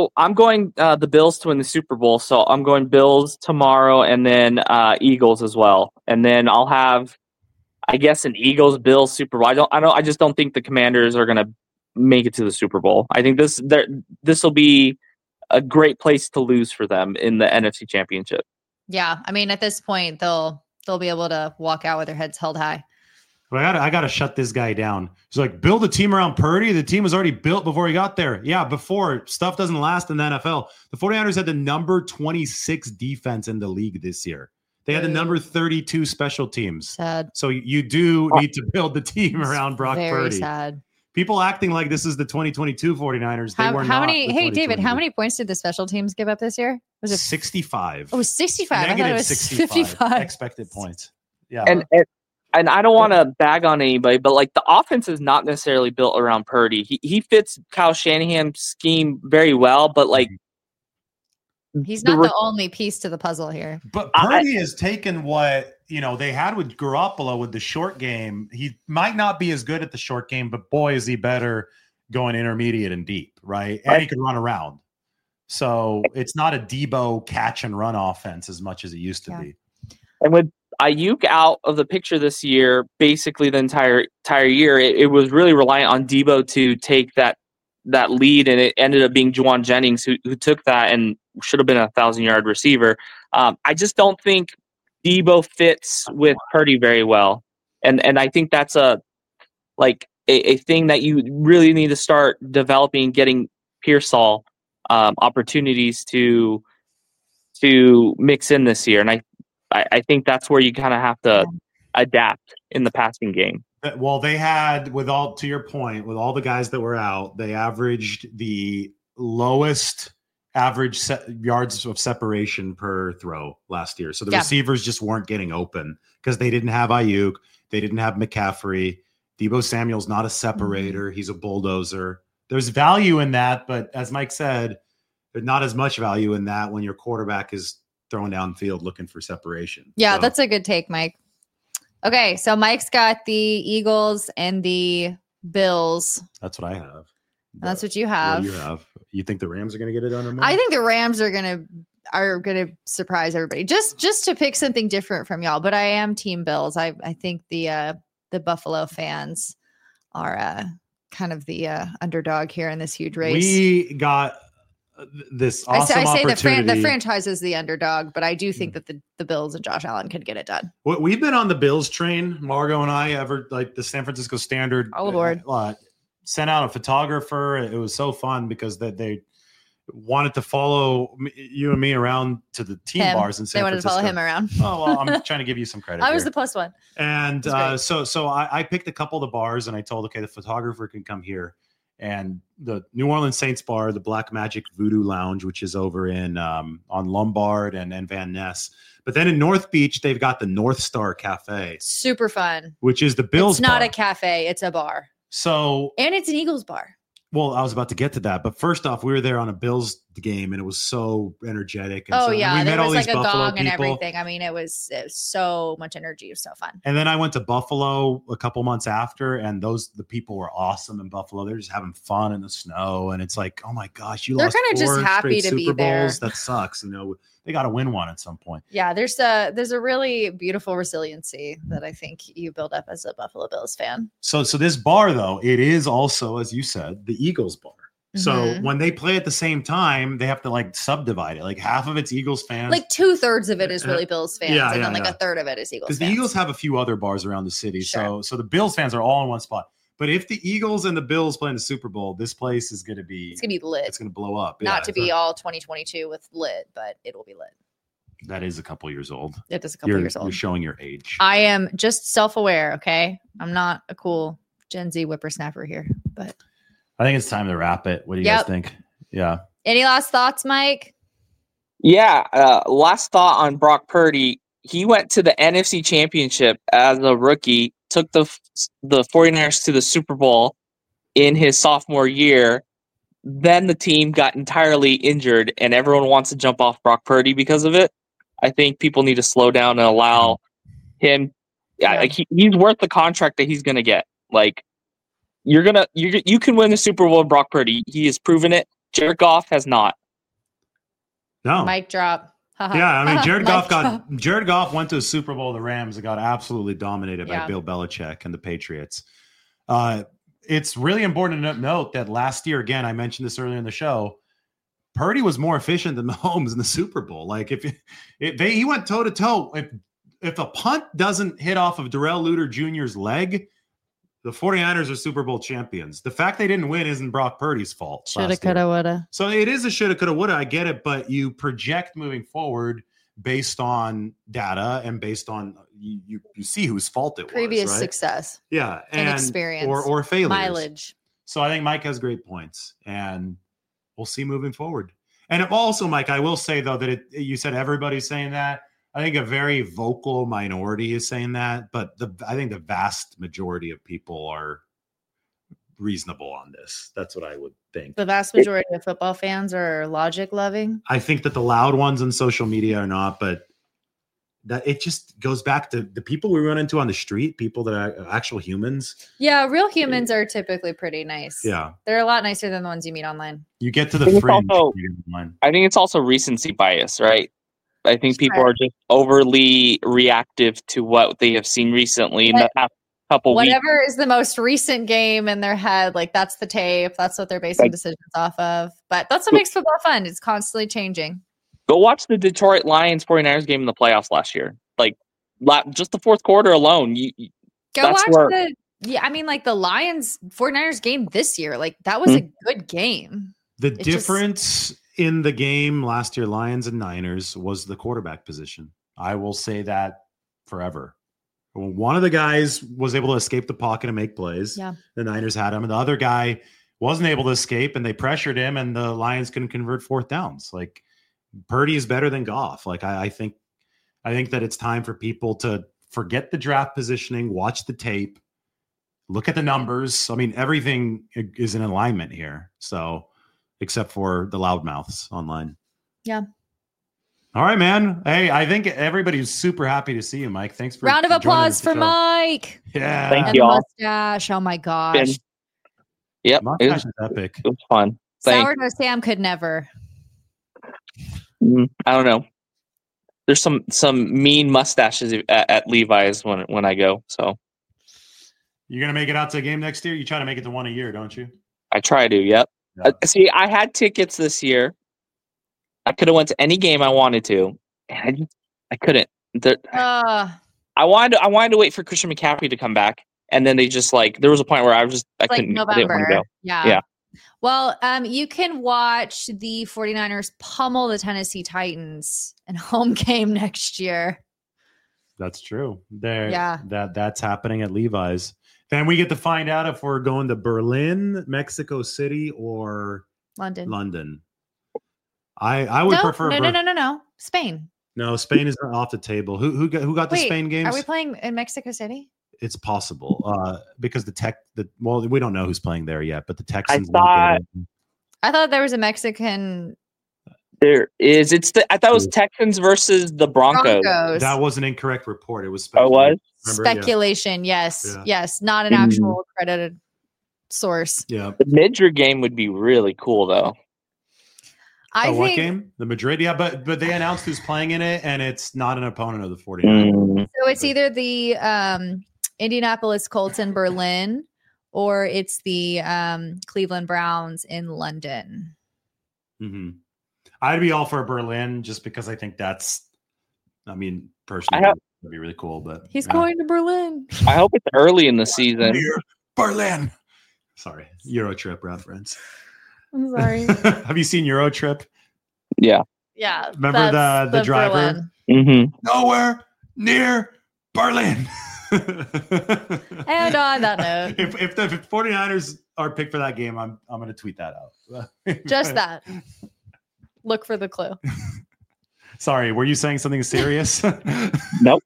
the Bills to win the Super Bowl. So I'm going Bills tomorrow and then Eagles as well. And then I'll have, I guess, an Eagles-Bills Super Bowl. I just don't think the Commanders are going to make it to the Super Bowl. I think this will be a great place to lose for them in the NFC Championship. Yeah. I mean, at this point, they'll be able to walk out with their heads held high. Well, I got to shut this guy down. He's like, build a team around Purdy. The team was already built before he got there. Yeah, before. Stuff doesn't last in the NFL. The 49ers had the number 26 defense in the league this year. They had the number 32 special teams. Sad. So you do need to build the team around Brock Purdy. Very sad. People acting like this is the 2022 49ers. David, how many points did the special teams give up this year? Was it 65? Oh, it was 65. Negative I thought it was 55 expected points. Yeah. And I don't want to bag on anybody, but like the offense is not necessarily built around Purdy. He fits Kyle Shanahan's scheme very well, but like he's not the only piece to the puzzle here. But Purdy has taken what they had with Garoppolo with the short game. He might not be as good at the short game, but boy, is he better going intermediate and deep, right? And he can run around. So it's not a Debo catch and run offense as much as it used to be. And with Ayuk out of the picture this year, basically the entire year, it was really reliant on Debo to take that lead, and it ended up being Juwan Jennings who took that and should have been a 1,000-yard receiver. I just don't think Debo fits with Purdy very well, and I think that's a thing that you really need to start developing, getting Pearsall opportunities to mix in this year, and I think that's where you kind of have to adapt in the passing game. Well, they had, to your point, with all the guys that were out, they averaged the lowest average yards of separation per throw last year. So the receivers just weren't getting open because they didn't have Ayuk. They didn't have McCaffrey. Debo Samuel's not a separator. He's a bulldozer. There's value in that, but as Mike said, there's not as much value in that when your quarterback is throwing downfield looking for separation. Yeah, that's a good take, Mike. Okay, so Mike's got the Eagles and the Bills. That's what I have. That's what you have. What do you have? You think the Rams are going to get it done? I think the Rams are going to surprise everybody. Just to pick something different from y'all, but I am Team Bills. I think the Buffalo fans are kind of the underdog here in this huge race. We got this awesome opportunity. The franchise is the underdog, but I do think that the Bills and Josh Allen could get it done. We've been on the Bills train, Margo and I, ever like the San Francisco Standard. All aboard. Sent out a photographer. It was so fun because they wanted to follow you and me around to the team bars in San Francisco. They wanted to follow him around. Oh, well, I'm trying to give you some credit. I was the plus one. And so I picked a couple of the bars and I told, okay, the photographer can come here. And the New Orleans Saints bar, the Black Magic Voodoo Lounge, which is over in on Lombard and Van Ness. But then in North Beach, they've got the North Star Cafe. Super fun. Which is the Bills bar. It's not bar. A cafe. It's a bar. And it's an Eagles bar. Well, I was about to get to that. But first off, we were there on a Bills game, and it was so energetic. And we met all these Buffalo gong people. And everything. I mean, it was so much energy. It was so fun. And then I went to Buffalo a couple months after, and the people were awesome in Buffalo. They're just having fun in the snow. And it's like, oh my gosh, they're kind of just happy to be there. That sucks. They got to win one at some point. Yeah, there's a really beautiful resiliency that I think you build up as a Buffalo Bills fan. So this bar, though, it is also, as you said, the Eagles bar. So when they play at the same time, they have to subdivide it. Like half of it's Eagles fans. Like 2/3 of it is really Bills fans. And then a third of it is Eagles fans. Because the Eagles have a few other bars around the city. Sure. So the Bills fans are all in one spot. But if the Eagles and the Bills play in the Super Bowl, this place is going to be... It's going to be lit. It's going to blow up. Not to be all 2022 with lit, but it will be lit. That is a couple years old. It is a couple years old. You're showing your age. I am just self-aware, okay? I'm not a cool Gen Z whippersnapper here, but... I think it's time to wrap it. What do you guys think? Yeah. Any last thoughts, Mike? Yeah. Last thought on Brock Purdy. He went to the NFC Championship as a rookie, took the 49ers to the Super Bowl in his sophomore year. Then the team got entirely injured, and everyone wants to jump off Brock Purdy because of it. I think people need to slow down and allow him. He's worth the contract that he's going to get. You can win the Super Bowl with Brock Purdy. He has proven it. Jared Goff has not. No. Mic drop. Yeah, I mean, Jared Goff went to a Super Bowl. The Rams got absolutely dominated by Bill Belichick and the Patriots. It's really important to note that last year, again, I mentioned this earlier in the show, Purdy was more efficient than Mahomes in the Super Bowl. He went toe to toe. If a punt doesn't hit off of Darrell Luter Jr.'s leg, the 49ers are Super Bowl champions. The fact they didn't win isn't Brock Purdy's fault. Shoulda, coulda, woulda. So it is a shoulda, coulda, woulda. I get it, but you project moving forward based on data and based on you see whose fault it was. Previous success. Yeah. And experience. Or failures. Mileage. So I think Mike has great points, and we'll see moving forward. And also, Mike, I will say, though, that you said everybody's saying that. I think a very vocal minority is saying that, but I think the vast majority of people are reasonable on this. That's what I would think. The vast majority of football fans are logic loving. I think that the loud ones on social media are not, but that it just goes back to the people we run into on the street, people that are actual humans. Yeah, real humans are typically pretty nice. Yeah. They're a lot nicer than the ones you meet online. You get to the fringe. I think it's also recency bias, right? I think people are just overly reactive to what they have seen recently in the past couple weeks. Whatever is the most recent game in their head, that's the tape. That's what they're basing decisions off of. But that's what makes football fun. It's constantly changing. Go watch the Detroit Lions 49ers game in the playoffs last year. Just the fourth quarter alone. Go watch the Lions 49ers game this year. That was a good game. The difference in the game last year, Lions and Niners, was the quarterback position. I will say that forever. One of the guys was able to escape the pocket and make plays. Yeah. The Niners had him. And the other guy wasn't able to escape, and they pressured him, and the Lions couldn't convert fourth downs. Purdy is better than Goff. I think that it's time for people to forget the draft positioning, watch the tape, look at the numbers. I mean, everything is in alignment here. So, except for the loudmouths online. Yeah. All right, man. Hey, I think everybody's super happy to see you, Mike. Thanks for round of applause for Mike. Yeah. Thank you all. Mustache. Oh my gosh. Yep. Mustache is epic. It was fun. Sourdough Sam could never. I don't know. There's some mean mustaches at Levi's when I go. So you're gonna make it out to a game next year? You try to make it to one a year, don't you? I try to. Yep. Yeah. See, I had tickets this year. I could have went to any game I wanted to, and I couldn't. I wanted to wait for Christian McCaffrey to come back, and then they just there was a point where I couldn't. November. I didn't want to go. Yeah. Well, you can watch the 49ers pummel the Tennessee Titans in home game next year. That's true. That's happening at Levi's. Then we get to find out if we're going to Berlin, Mexico City, or London. I would prefer. No. Spain. No, Spain is off the table. Who got the Spain games? Are we playing in Mexico City? It's possible because we don't know who's playing there yet, but the Texans. I thought there was a Mexican. There is. I thought it was Texans versus the Broncos. That was an incorrect report. It was speculation. Yes. Not an actual credited source. Yeah. The Madrid game would be really cool, though. I think what game? The Madrid. Yeah, but they announced who's playing in it, and it's not an opponent of the 49ers. So it's either the Indianapolis Colts in Berlin, or it's the Cleveland Browns in London. Mm-hmm. I'd be all for Berlin just because I think personally, it'd be really cool. But he's going to Berlin. I hope it's early in the season. Berlin. Sorry, Euro Trip reference. I'm sorry. Have you seen Euro Trip? Yeah. Yeah. Remember the driver? Mm-hmm. Nowhere near Berlin. And on that note, if the 49ers are picked for that game, I'm going to tweet that out. Just that. Look for the clue. Sorry, were you saying something serious? Nope.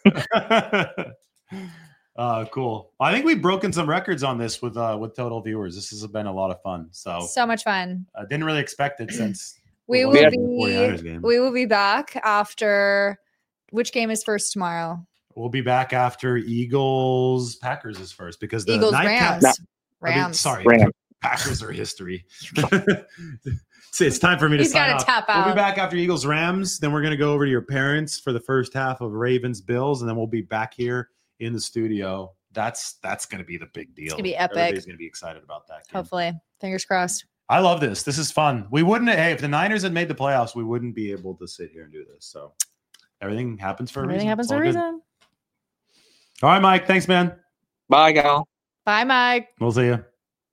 Cool. I think we've broken some records on this with total viewers. This has been a lot of fun. So much fun. I didn't really expect it since we will be back after. Which game is first tomorrow? We'll be back after Eagles Packers is first because the Eagles Rams. Rams. Packers are history. It's time for me to sign off. Tap out. We'll be back after Eagles Rams. Then we're going to go over to your parents for the first half of Ravens Bills, and then we'll be back here in the studio. That's going to be the big deal. It's going to be epic. Everybody's going to be excited about that game. Hopefully. Fingers crossed. I love this. This is fun. We wouldn't. Hey, if the Niners had made the playoffs, we wouldn't be able to sit here and do this. So everything happens for a reason. Everything happens for a reason. All right, Mike. Thanks, man. Bye, Gal. Bye, Mike. We'll see you.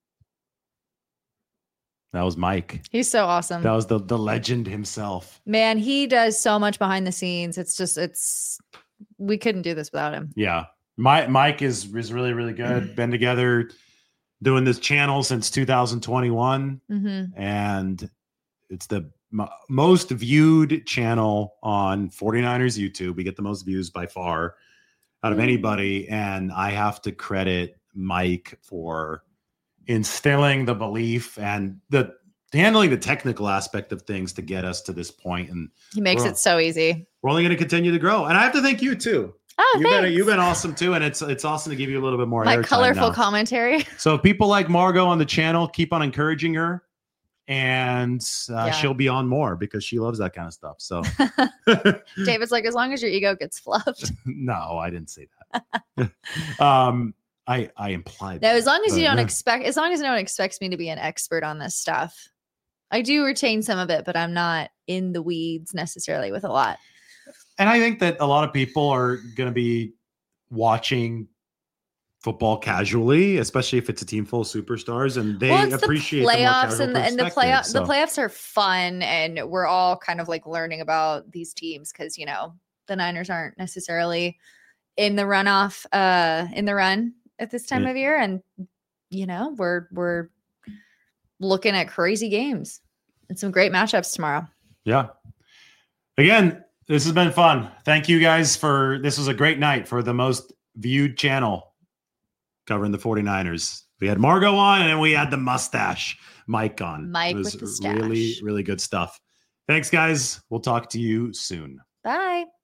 That was Mike. He's so awesome. That was the legend himself. Man, he does so much behind the scenes. We couldn't do this without him. Yeah. Mike is really, really good. Been together doing this channel since 2021. Mm-hmm. And it's the most viewed channel on 49ers YouTube. We get the most views by far out of anybody. And I have to credit Mike for instilling the belief and handling the technical aspect of things to get us to this point. And he makes it so easy. We're only going to continue to grow. And I have to thank you too. Oh, you've been awesome too. And it's awesome to give you a little bit more my colorful commentary. So people like Margot on the channel, keep on encouraging her. And she'll be on more because she loves that kind of stuff. So David's like, as long as your ego gets fluffed. No, I didn't say that. I implied that. As long as you don't as long as no one expects me to be an expert on this stuff. I do retain some of it, but I'm not in the weeds necessarily with a lot. And I think that a lot of people are going to be watching football casually, especially if it's a team full of superstars, and they appreciate the playoffs and the playoffs. So. The playoffs are fun, and we're all kind of like learning about these teams because the Niners aren't necessarily in the run at this time of year, and we're looking at crazy games and some great matchups tomorrow. Yeah. Again, this has been fun. Thank you guys this was a great night for the most viewed channel covering the 49ers. We had Margot on, and then we had the mustache Mike on. Mike with the stash. Really, really good stuff. Thanks, guys. We'll talk to you soon. Bye.